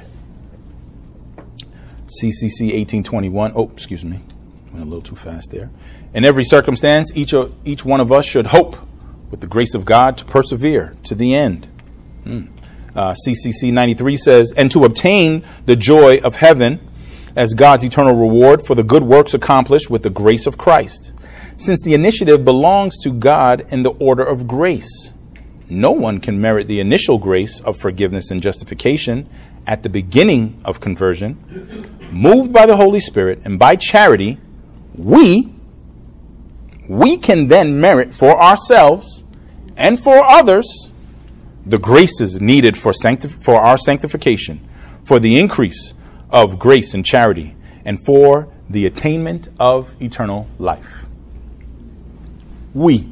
C C C eighteen twenty-one. Oh, excuse me. Went a little too fast there. In every circumstance, each of, each one of us should hope with the grace of God to persevere to the end. Mm. Uh, C C C ninety-three says, and to obtain the joy of heaven as God's eternal reward for the good works accomplished with the grace of Christ. Since the initiative belongs to God in the order of grace, no one can merit the initial grace of forgiveness and justification at the beginning of conversion. Moved by the Holy Spirit and by charity, we, we can then merit for ourselves and for others the graces needed for sanctif- for our sanctification, for the increase of grace and charity, and for the attainment of eternal life. We.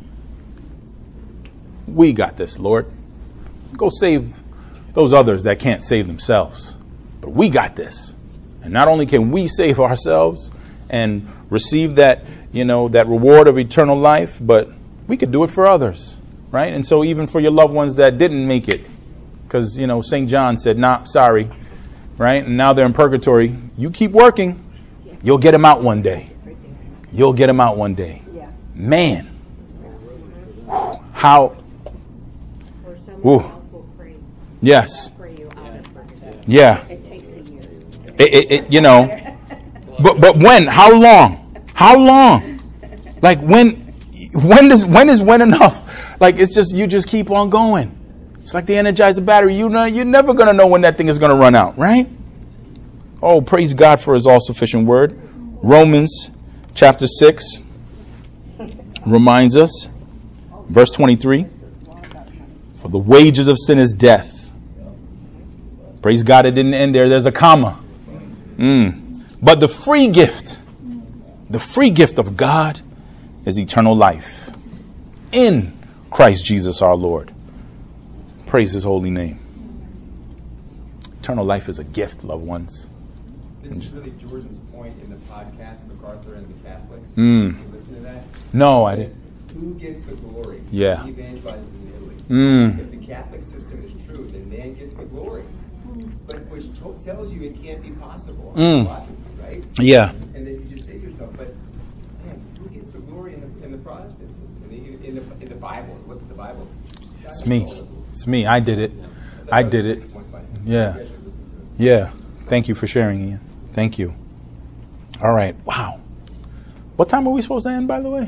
We got this, Lord. Go save those others that can't save themselves. But we got this. And not only can we save ourselves and receive that, you know, that reward of eternal life, but we could do it for others, right? And so even for your loved ones that didn't make it, because, you know, Saint John said, nah, sorry, right? And now they're in purgatory. You keep working. You'll get them out one day. You'll get them out one day. Man. Whew, how... Ooh. Yes. Yeah. It takes a year. It, it, it, you know, but but when? How long? How long? Like when? When does when is when enough? Like it's just you just keep on going. It's like the Energizer battery. You know, you're never gonna know when that thing is gonna run out, right? Oh, praise God for His all-sufficient word. Romans chapter six reminds us, verse twenty-three. For the wages of sin is death. Praise God, it didn't end there. There's a comma. Mm. But the free gift, the free gift of God is eternal life in Christ Jesus our Lord. Praise His holy name. Eternal life is a gift, loved ones. This is really Jordan's point in the podcast, MacArthur and the Catholics. Mm. Did you listen to that? No, I didn't. Who gets the glory? Yeah. He evangelizes in Italy. Mm. If the Catholic system is true, then man gets the glory. But which to- tells you it can't be possible, Mm. logically, right? Yeah. And then you just say to yourself, but man, who gets the glory in the, in the Protestant system? In the, in the, in the Bible, look at the Bible. It's me. It's me. I did it. I did it. Yeah. Yeah. Thank you for sharing, Ian. Thank you. All right. Wow. What time are we supposed to end, by the way?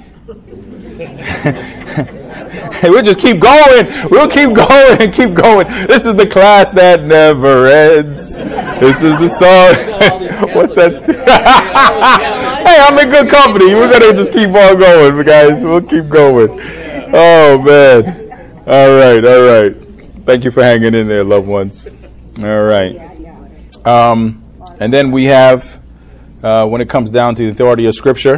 Hey, we'll just keep going. We'll keep going and keep going. This is the class that never ends. This is the song. What's that? Hey, I'm in good company. We're going to just keep on going, guys. We'll keep going. Oh, man. All right. All right. Thank you for hanging in there, loved ones. All right. Um, and then we have, uh, when it comes down to the authority of Scripture,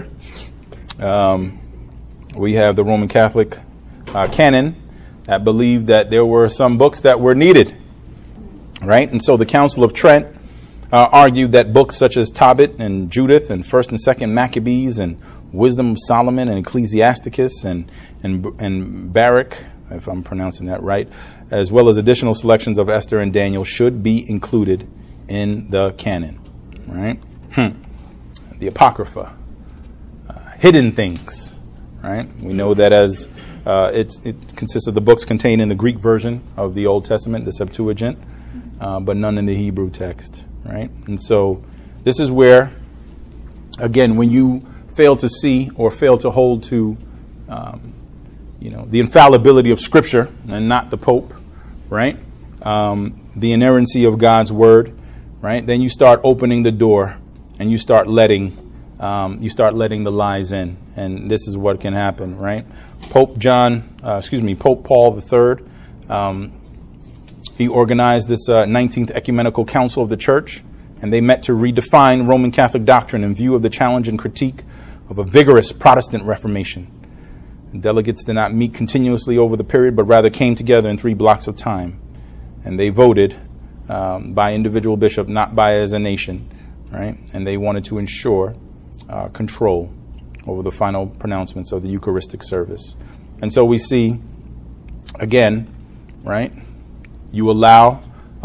um, we have the Roman Catholic uh, canon that believed that there were some books that were needed, right? And so the Council of Trent uh, argued that books such as Tobit and Judith and First and Second Maccabees and Wisdom of Solomon and Ecclesiasticus and and and Baruch, if I'm pronouncing that right, as well as additional selections of Esther and Daniel, should be included in the canon, right? Hmm. The Apocrypha, uh, hidden things, right? We know that as uh, it's, it consists of the books contained in the Greek version of the Old Testament, the Septuagint, uh, but none in the Hebrew text, right? And so this is where, again, when you fail to see or fail to hold to, um, you know, the infallibility of Scripture and not the Pope, right? Um, the inerrancy of God's Word, right? Then you start opening the door and you start letting um, you start letting the lies in, and this is what can happen, right? Pope John, uh, excuse me, Pope Paul the Third, um, he organized this uh, nineteenth Ecumenical Council of the Church, and they met to redefine Roman Catholic doctrine in view of the challenge and critique of a vigorous Protestant Reformation. And delegates did not meet continuously over the period, but rather came together in three blocks of time, and they voted um, by individual bishop, not by as a nation, right? And they wanted to ensure uh, control over the final pronouncements of the Eucharistic service. And so we see, again, right, you allow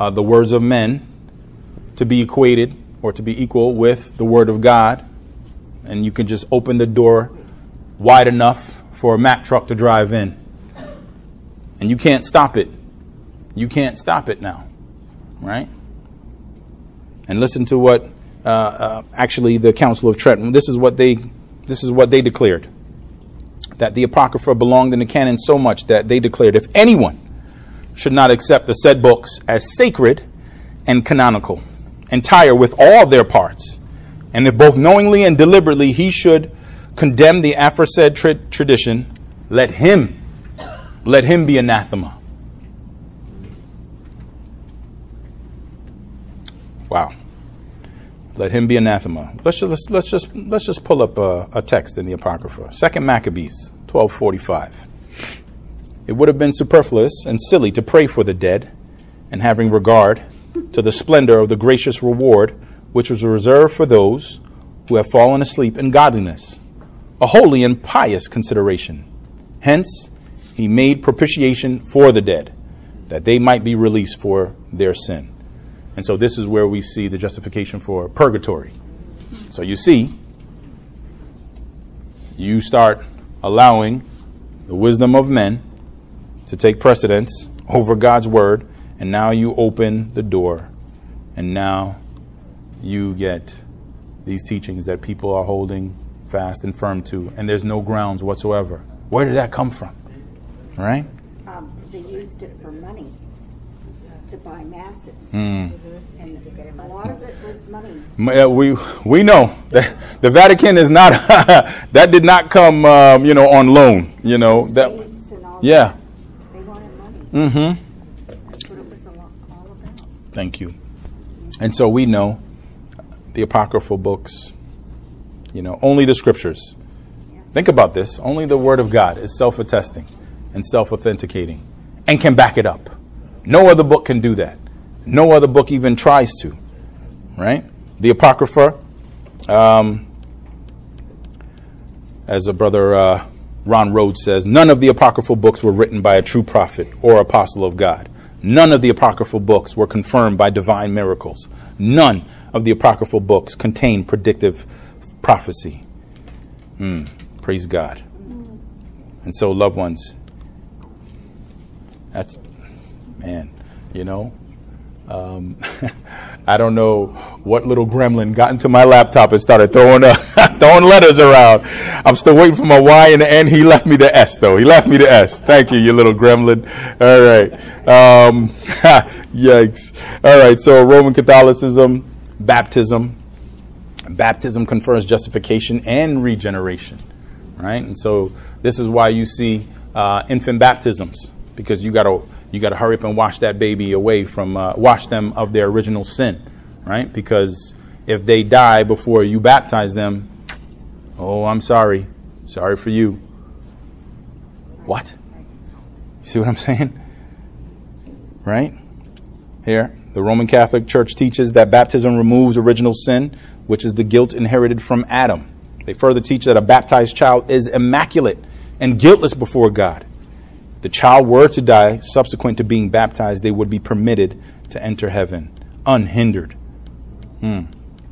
uh, the words of men to be equated or to be equal with the word of God. And you can just open the door wide enough for a Mack truck to drive in. And you can't stop it. You can't stop it now. Right? And listen to what uh, uh, actually the Council of Trent, this is what they this is what they declared. That the Apocrypha belonged in the canon so much that they declared if anyone should not accept the said books as sacred and canonical, entire with all their parts, and if both knowingly and deliberately he should condemn the aforesaid tra- tradition, let him, let him be anathema. Wow. Let him be anathema. Let's just, let's, let's just let's just pull up a, a text in the Apocrypha. Second Maccabees, twelve forty-five. It would have been superfluous and silly to pray for the dead, and having regard to the splendor of the gracious reward which was reserved for those who have fallen asleep in godliness, a holy and pious consideration. Hence, he made propitiation for the dead, that they might be released for their sin. And so this is where we see the justification for purgatory. So you see, you start allowing the wisdom of men to take precedence over God's word, and now you open the door, and now you get these teachings that people are holding fast and firm to, and there's no grounds whatsoever. Where did that come from? Right? Um, they used it for money, to buy masses. Mm. And a lot of it was money. Uh, we we know that the Vatican is not that did not come um, you know on loan. You know that. Yeah. They wanted money. Mm-hmm. That's what it was all about. Thank you. And so we know the apocryphal books. You know, only the scriptures. Think about this. Only the Word of God is self-attesting and self-authenticating and can back it up. No other book can do that. No other book even tries to. Right? The Apocrypha, um, as a brother uh, Ron Rhodes says, none of the apocryphal books were written by a true prophet or apostle of God. None of the apocryphal books were confirmed by divine miracles. None of the apocryphal books contain predictive prophecy. Mm, praise God. And so, loved ones, that's, man, you know, um, I don't know what little gremlin got into my laptop and started throwing uh, throwing letters around. I'm still waiting for my Y and the N. He left me the S, though. He left me the S. Thank you, you little gremlin. All right. Um, yikes. All right. So Roman Catholicism, baptism. Baptism confers justification and regeneration. Right. And so this is why you see uh, infant baptisms, because you got to you got to hurry up and wash that baby away from uh, wash them of their original sin. Right. Because if they die before you baptize them, oh, I'm sorry. Sorry for you. What? You see what I'm saying? Right? Here, the Roman Catholic Church teaches that baptism removes original sin, which is the guilt inherited from Adam. They further teach that a baptized child is immaculate and guiltless before God. If the child were to die subsequent to being baptized, they would be permitted to enter heaven unhindered. Hmm.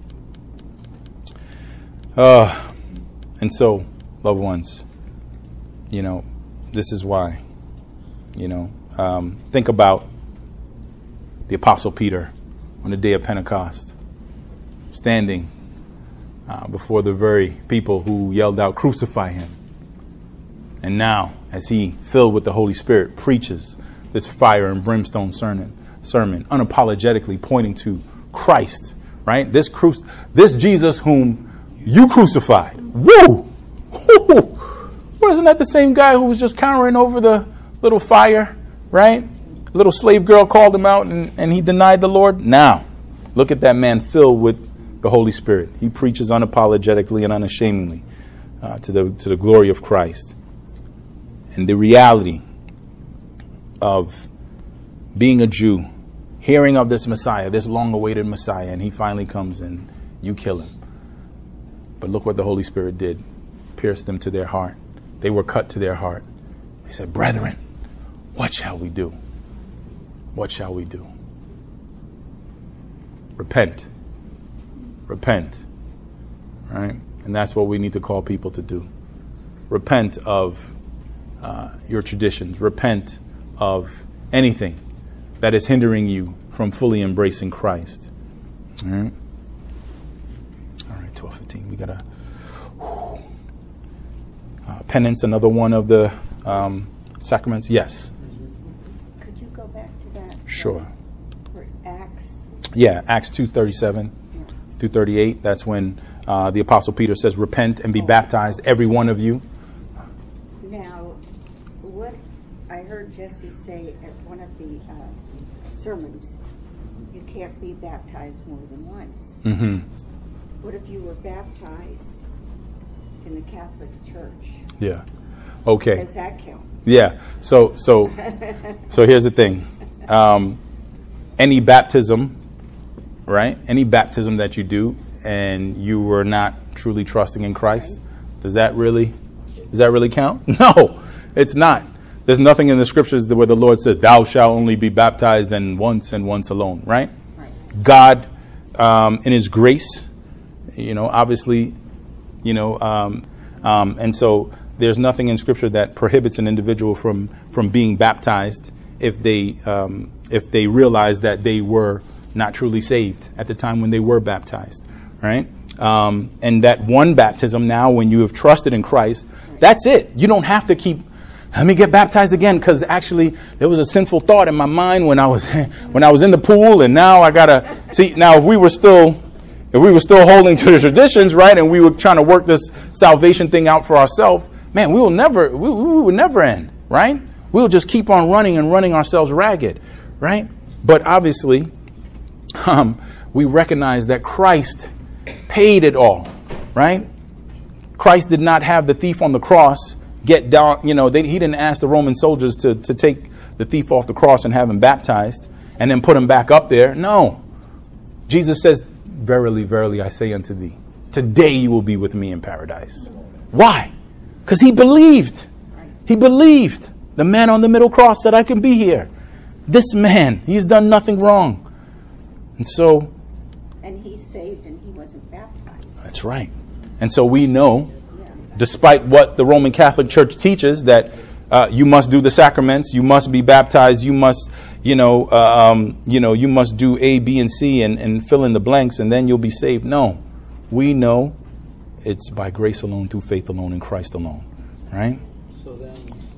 Uh, and so, loved ones, you know, this is why, you know, um, think about the Apostle Peter on the day of Pentecost, standing uh, before the very people who yelled out, "Crucify him." And now, as he, filled with the Holy Spirit, preaches this fire and brimstone sermon, sermon unapologetically pointing to Christ, right? This cru- this Jesus whom you crucified. Woo! Woo! Wasn't that the same guy who was just cowering over the little fire, right? Little slave girl called him out and, and he denied the Lord. Now, look at that man filled with the Holy Spirit. He preaches unapologetically and unashamedly uh, to the to the glory of Christ. And the reality of being a Jew, hearing of this Messiah, this long-awaited Messiah, and he finally comes and you kill him. But look what the Holy Spirit did. Pierced them to their heart. They were cut to their heart. They said, "Brethren, what shall we do? What shall we do?" Repent. Repent. Right? And that's what we need to call people to do. Repent of uh, your traditions. Repent of anything that is hindering you from fully embracing Christ. All right? All right, twelve fifteen. We got to... Uh, penance, another one of the um, sacraments. Yes. Could you go back to that? Sure. For Acts? Yeah, Acts two thirty-seven Yeah. through thirty-eight. That's when uh, the Apostle Peter says, repent and be baptized, every one of you. Now, what I heard Jesse say at one of the uh, sermons, you can't be baptized more than once. Mm-hmm. What if you were baptized in the Catholic Church? Yeah. Okay. Does that count? Yeah. So, so, so here's the thing. Um, any baptism, right? Any baptism that you do, and you were not truly trusting in Christ, does that really, does that really count? No, it's not. There's nothing in the scriptures where the Lord says, "Thou shalt only be baptized and once and once alone." Right? Right. God, um, in His grace, you know, obviously, you know, um, um, and so there's nothing in Scripture that prohibits an individual from from being baptized if they um, if they realize that they were not truly saved at the time when they were baptized, right? Um, and that one baptism now, when you have trusted in Christ, that's it. You don't have to keep. Let me get baptized again, because actually there was a sinful thought in my mind when I was when I was in the pool, and now I gotta see. Now, if we were still. If we were still holding to the traditions, right, and we were trying to work this salvation thing out for ourselves, man, we will never, we, we will never end, right? We'll just keep on running and running ourselves ragged, right? But obviously, um, we recognize that Christ paid it all, right? Christ did not have the thief on the cross get down, you know, they, he didn't ask the Roman soldiers to, to take the thief off the cross and have him baptized and then put him back up there. No. Jesus says, "Verily, verily, I say unto thee, today you will be with me in paradise." Why? Because he believed. He believed. The man on the middle cross said, "I can be here." This man, he's done nothing wrong. And so... And he's saved and he wasn't baptized. That's right. And so we know, despite what the Roman Catholic Church teaches, that uh, you must do the sacraments, you must be baptized, you must... You know, uh, um, you know, you must do A, B, and C and, and fill in the blanks, and then you'll be saved. No, we know it's by grace alone, through faith alone, in Christ alone, right? So then,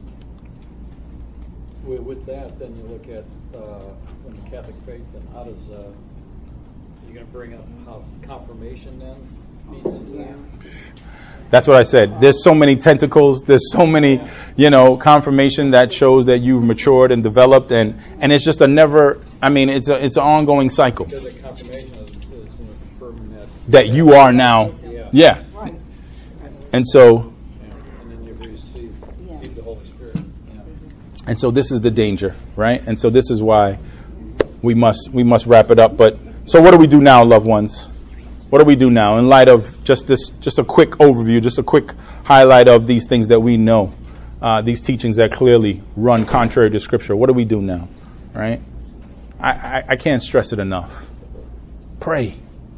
with, with that, then you look at uh, in the Catholic faith, and how does uh, you're going to bring up how confirmation then feeds into that? That's what I said. There's so many tentacles. There's so many, you know, confirmation that shows that you've matured and developed, and, and it's just a never. I mean, it's a it's an ongoing cycle. Because the confirmation is, is you know, confirming that that you are now, yeah. yeah. Right. And so, Yeah. And then you receive, receive the Holy Spirit. Yeah. and so this is the danger, right? And so this is why we must we must wrap it up. But so what do we do now, loved ones? What do we do now in light of just this, just a quick overview, just a quick highlight of these things that we know, uh, these teachings that clearly run contrary to Scripture? What do we do now, right? I, I, I can't stress it enough. Pray.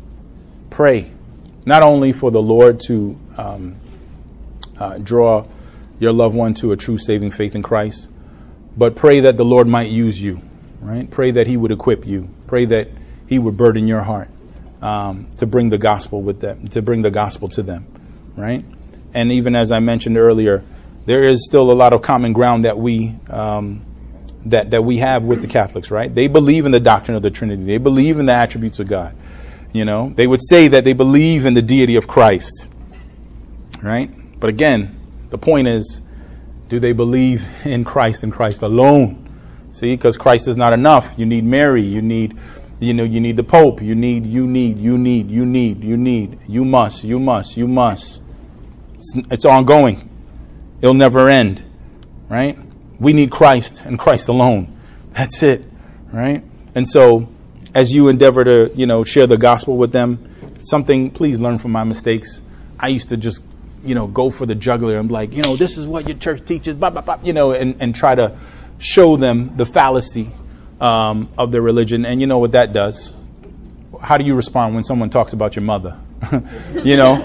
Pray. Not only for the Lord to um, uh, draw your loved one to a true saving faith in Christ, but pray that the Lord might use you, right? Pray that He would equip you. Pray that He would burden your heart. Um, to bring the gospel with them, to bring the gospel to them, right? And even as I mentioned earlier, there is still a lot of common ground that we um, that that we have with the Catholics, right? They believe in the doctrine of the Trinity. They believe in the attributes of God. You know, they would say that they believe in the deity of Christ, right? But again, the point is, do they believe in Christ and Christ alone? See, because Christ is not enough. You need Mary. You need. You know, you need the Pope. You need, you need, you need, you need, you need, you must, you must, you must. It's, it's ongoing. It'll never end, right? We need Christ and Christ alone. That's it, right? And so as you endeavor to, you know, share the gospel with them, something, please learn from my mistakes. I used to just, you know, go for the jugular. I'm like, you know, this is what your church teaches, blah, blah, blah, you know, and, and try to show them the fallacy Um, of their religion. And you know what that does? how do you respond when someone talks about your mother? You know,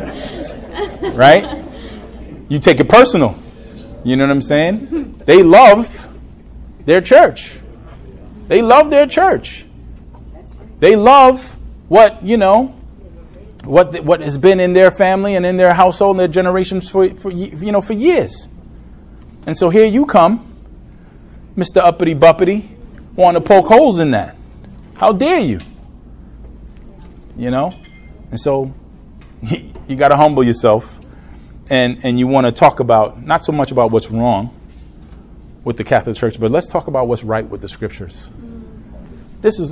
right? You take it personal. You know what I'm saying? They love their church. They love their church. They love what, you know, what what has been in their family and in their household and their generations for, for you know, for years. And so here you come, Mister Uppity Buppity, want to poke holes in that. How dare you? You know? And so you got to humble yourself, and, and you want to talk about, not so much about what's wrong with the Catholic Church, but let's talk about what's right with the Scriptures. This is,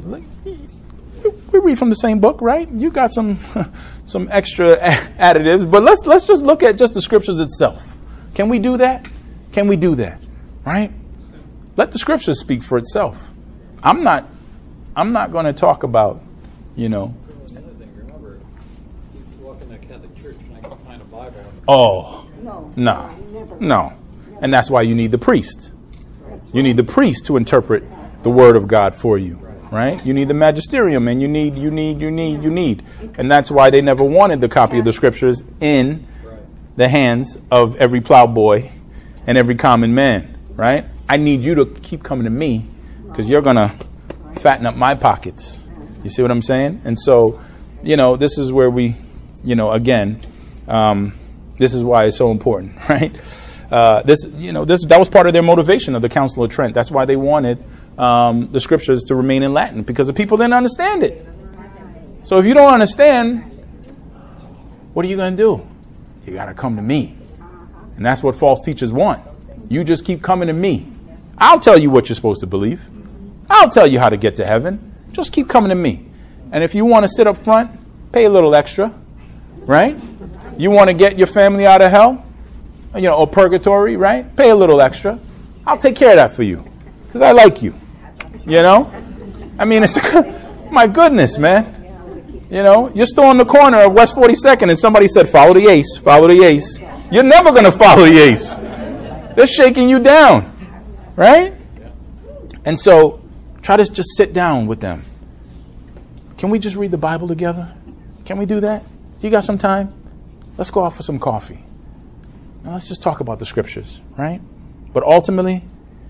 we read from the same book, right? You got some some extra additives, but let's let's just look at just the Scriptures itself. Can we do that? Can we do that? Right? Let the Scriptures speak for itself. I'm not I'm not going to talk about, you know. Another thing, remember, you walk in that Catholic church and I can find a Bible. Oh, No. no, Never. no. And that's why you need the priest. You need the priest to interpret the Word of God for you, right? You need the magisterium, and you need, you need, you need, you need. And that's why they never wanted the copy of the Scriptures in the hands of every plowboy and every common man, right? I need you to keep coming to me because you're going to fatten up my pockets. You see what I'm saying? And so, you know, this is where we, you know, again, um, this is why it's so important, right? Uh, this, you know, this that was part of their motivation of the Council of Trent. That's why they wanted um, the Scriptures to remain in Latin, because the people didn't understand it. So if you don't understand, what are you going to do? You got to come to me. And that's what false teachers want. You just keep coming to me. I'll tell you what you're supposed to believe. I'll tell you how to get to heaven. Just keep coming to me. And if you want to sit up front, pay a little extra, right? You want to get your family out of hell, you know, or purgatory, right? Pay a little extra. I'll take care of that for you because I like you, you know? I mean, it's my goodness, man. You know, you're still on the corner of West forty-second and somebody said, follow the ace, follow the ace. You're never going to follow the ace. They're shaking you down, right? And so try to just sit down with them. Can we just read the Bible together? Can we do that? You got some time? Let's go out for some coffee. And let's just talk about the Scriptures, right? But ultimately,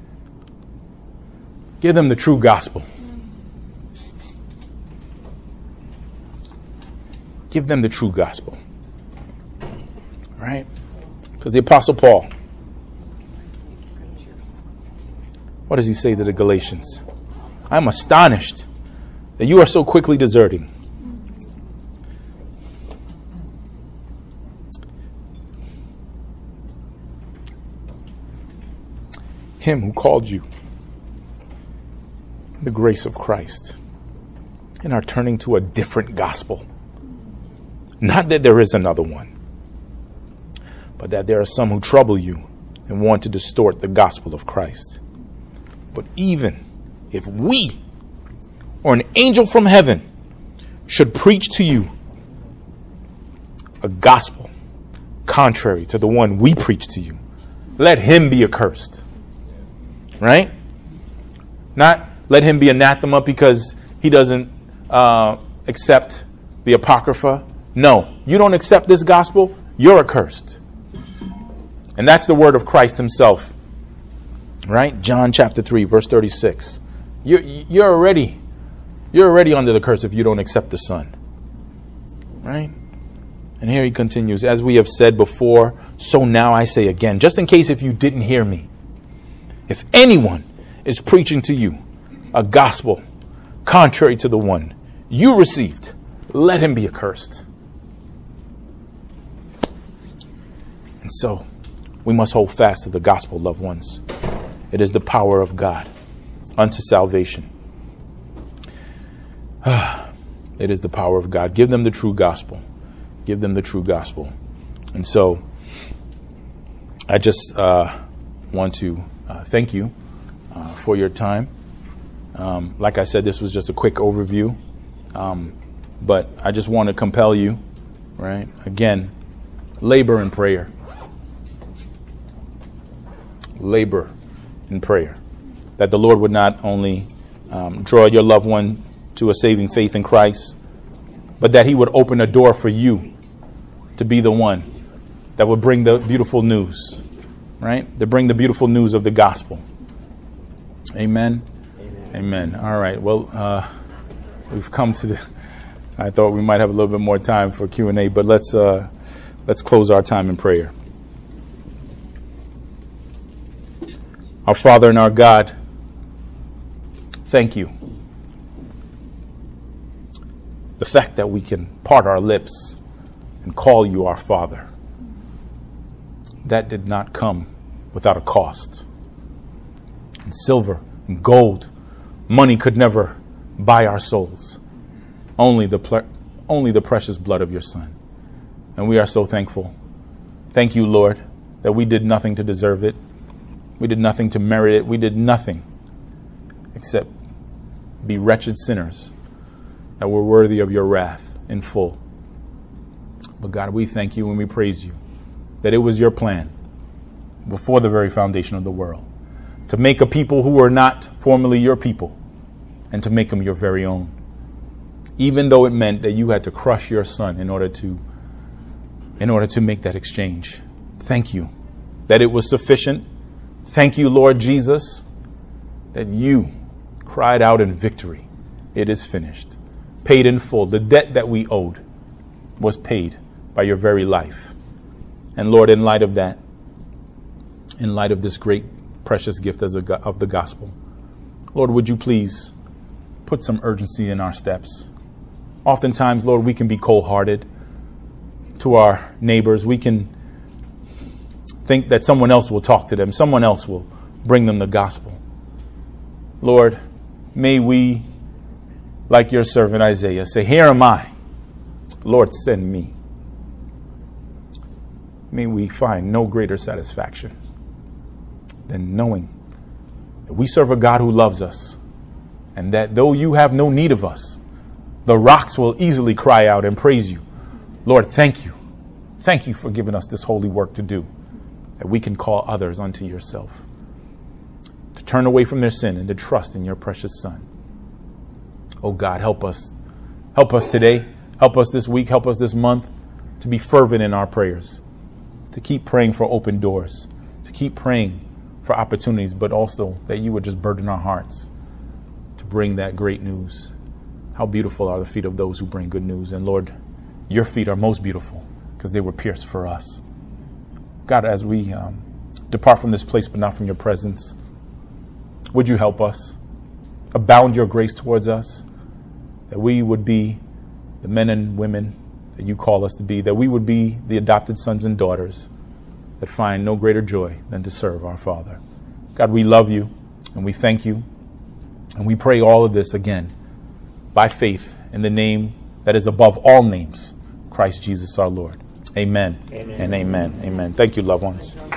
give them the true gospel. Give them the true gospel, right? Because the Apostle Paul, what does he say to the Galatians? I'm astonished that you are so quickly deserting. Him who called you in the grace of Christ and are turning to a different gospel. Not that there is another one, but that there are some who trouble you and want to distort the gospel of Christ. But even if we or an angel from heaven should preach to you a gospel contrary to the one we preach to you, let him be accursed. Right? Not let him be anathema because he doesn't uh, accept the Apocrypha. No, you don't accept this gospel, you're accursed. And that's the word of Christ himself. Right? John chapter three, verse thirty-six. You're, you're already you're already under the curse if you don't accept the Son. Right? And here he continues, as we have said before, so now I say again, just in case if you didn't hear me. If anyone is preaching to you a gospel contrary to the one you received, let him be accursed. And so, we must hold fast to the gospel, loved ones. It is the power of God unto salvation. It is the power of God. Give them the true gospel. Give them the true gospel. And so, I just uh, want to uh, thank you uh, for your time. Um, like I said, this was just a quick overview. Um, but I just want to compel you, right? Again, labor in prayer. Labor in prayer. That the Lord would not only um, draw your loved one to a saving faith in Christ, but that he would open a door for you to be the one that would bring the beautiful news, right? To bring the beautiful news of the gospel. Amen. Amen. Amen. All right. Well, uh, we've come to the, I thought we might have a little bit more time for Q and A, but let's, uh, let's close our time in prayer. Our Father and our God, thank you. The fact that we can part our lips and call you our Father, that did not come without a cost. And silver and gold, money could never buy our souls. Only the ple- only the precious blood of your Son. And we are so thankful. Thank you, Lord, that we did nothing to deserve it. We did nothing to merit it. We did nothing except be wretched sinners that were worthy of your wrath in full. But God, we thank you and we praise you that it was your plan before the very foundation of the world to make a people who were not formerly your people and to make them your very own. Even though it meant that you had to crush your Son in order to in order to make that exchange. Thank you that it was sufficient. Thank you, Lord Jesus, that you cried out in victory. It is finished. Paid in full. The debt that we owed was paid by your very life. And Lord, in light of that, in light of this great, precious gift as a, of the gospel, Lord, would you please put some urgency in our steps? Oftentimes, Lord, we can be cold-hearted to our neighbors. We can think that someone else will talk to them. Someone else will bring them the gospel. Lord, may we, like your servant Isaiah, say, here am I. Lord, send me. May we find no greater satisfaction than knowing that we serve a God who loves us, and that though you have no need of us, the rocks will easily cry out and praise you. Lord, thank you. Thank you for giving us this holy work to do, that we can call others unto yourself, to turn away from their sin and to trust in your precious Son. Oh God, help us. Help us today. Help us this week. Help us this month to be fervent in our prayers, to keep praying for open doors, to keep praying for opportunities, but also that you would just burden our hearts to bring that great news. How beautiful are the feet of those who bring good news. And Lord, your feet are most beautiful because they were pierced for us. God, as we um, depart from this place, but not from your presence, would you help us? Abound your grace towards us, that we would be the men and women that you call us to be, that we would be the adopted sons and daughters that find no greater joy than to serve our Father. God, we love you and we thank you, and we pray all of this again by faith in the name that is above all names, Christ Jesus our Lord. Amen, amen. And amen. Amen. Thank you, loved ones.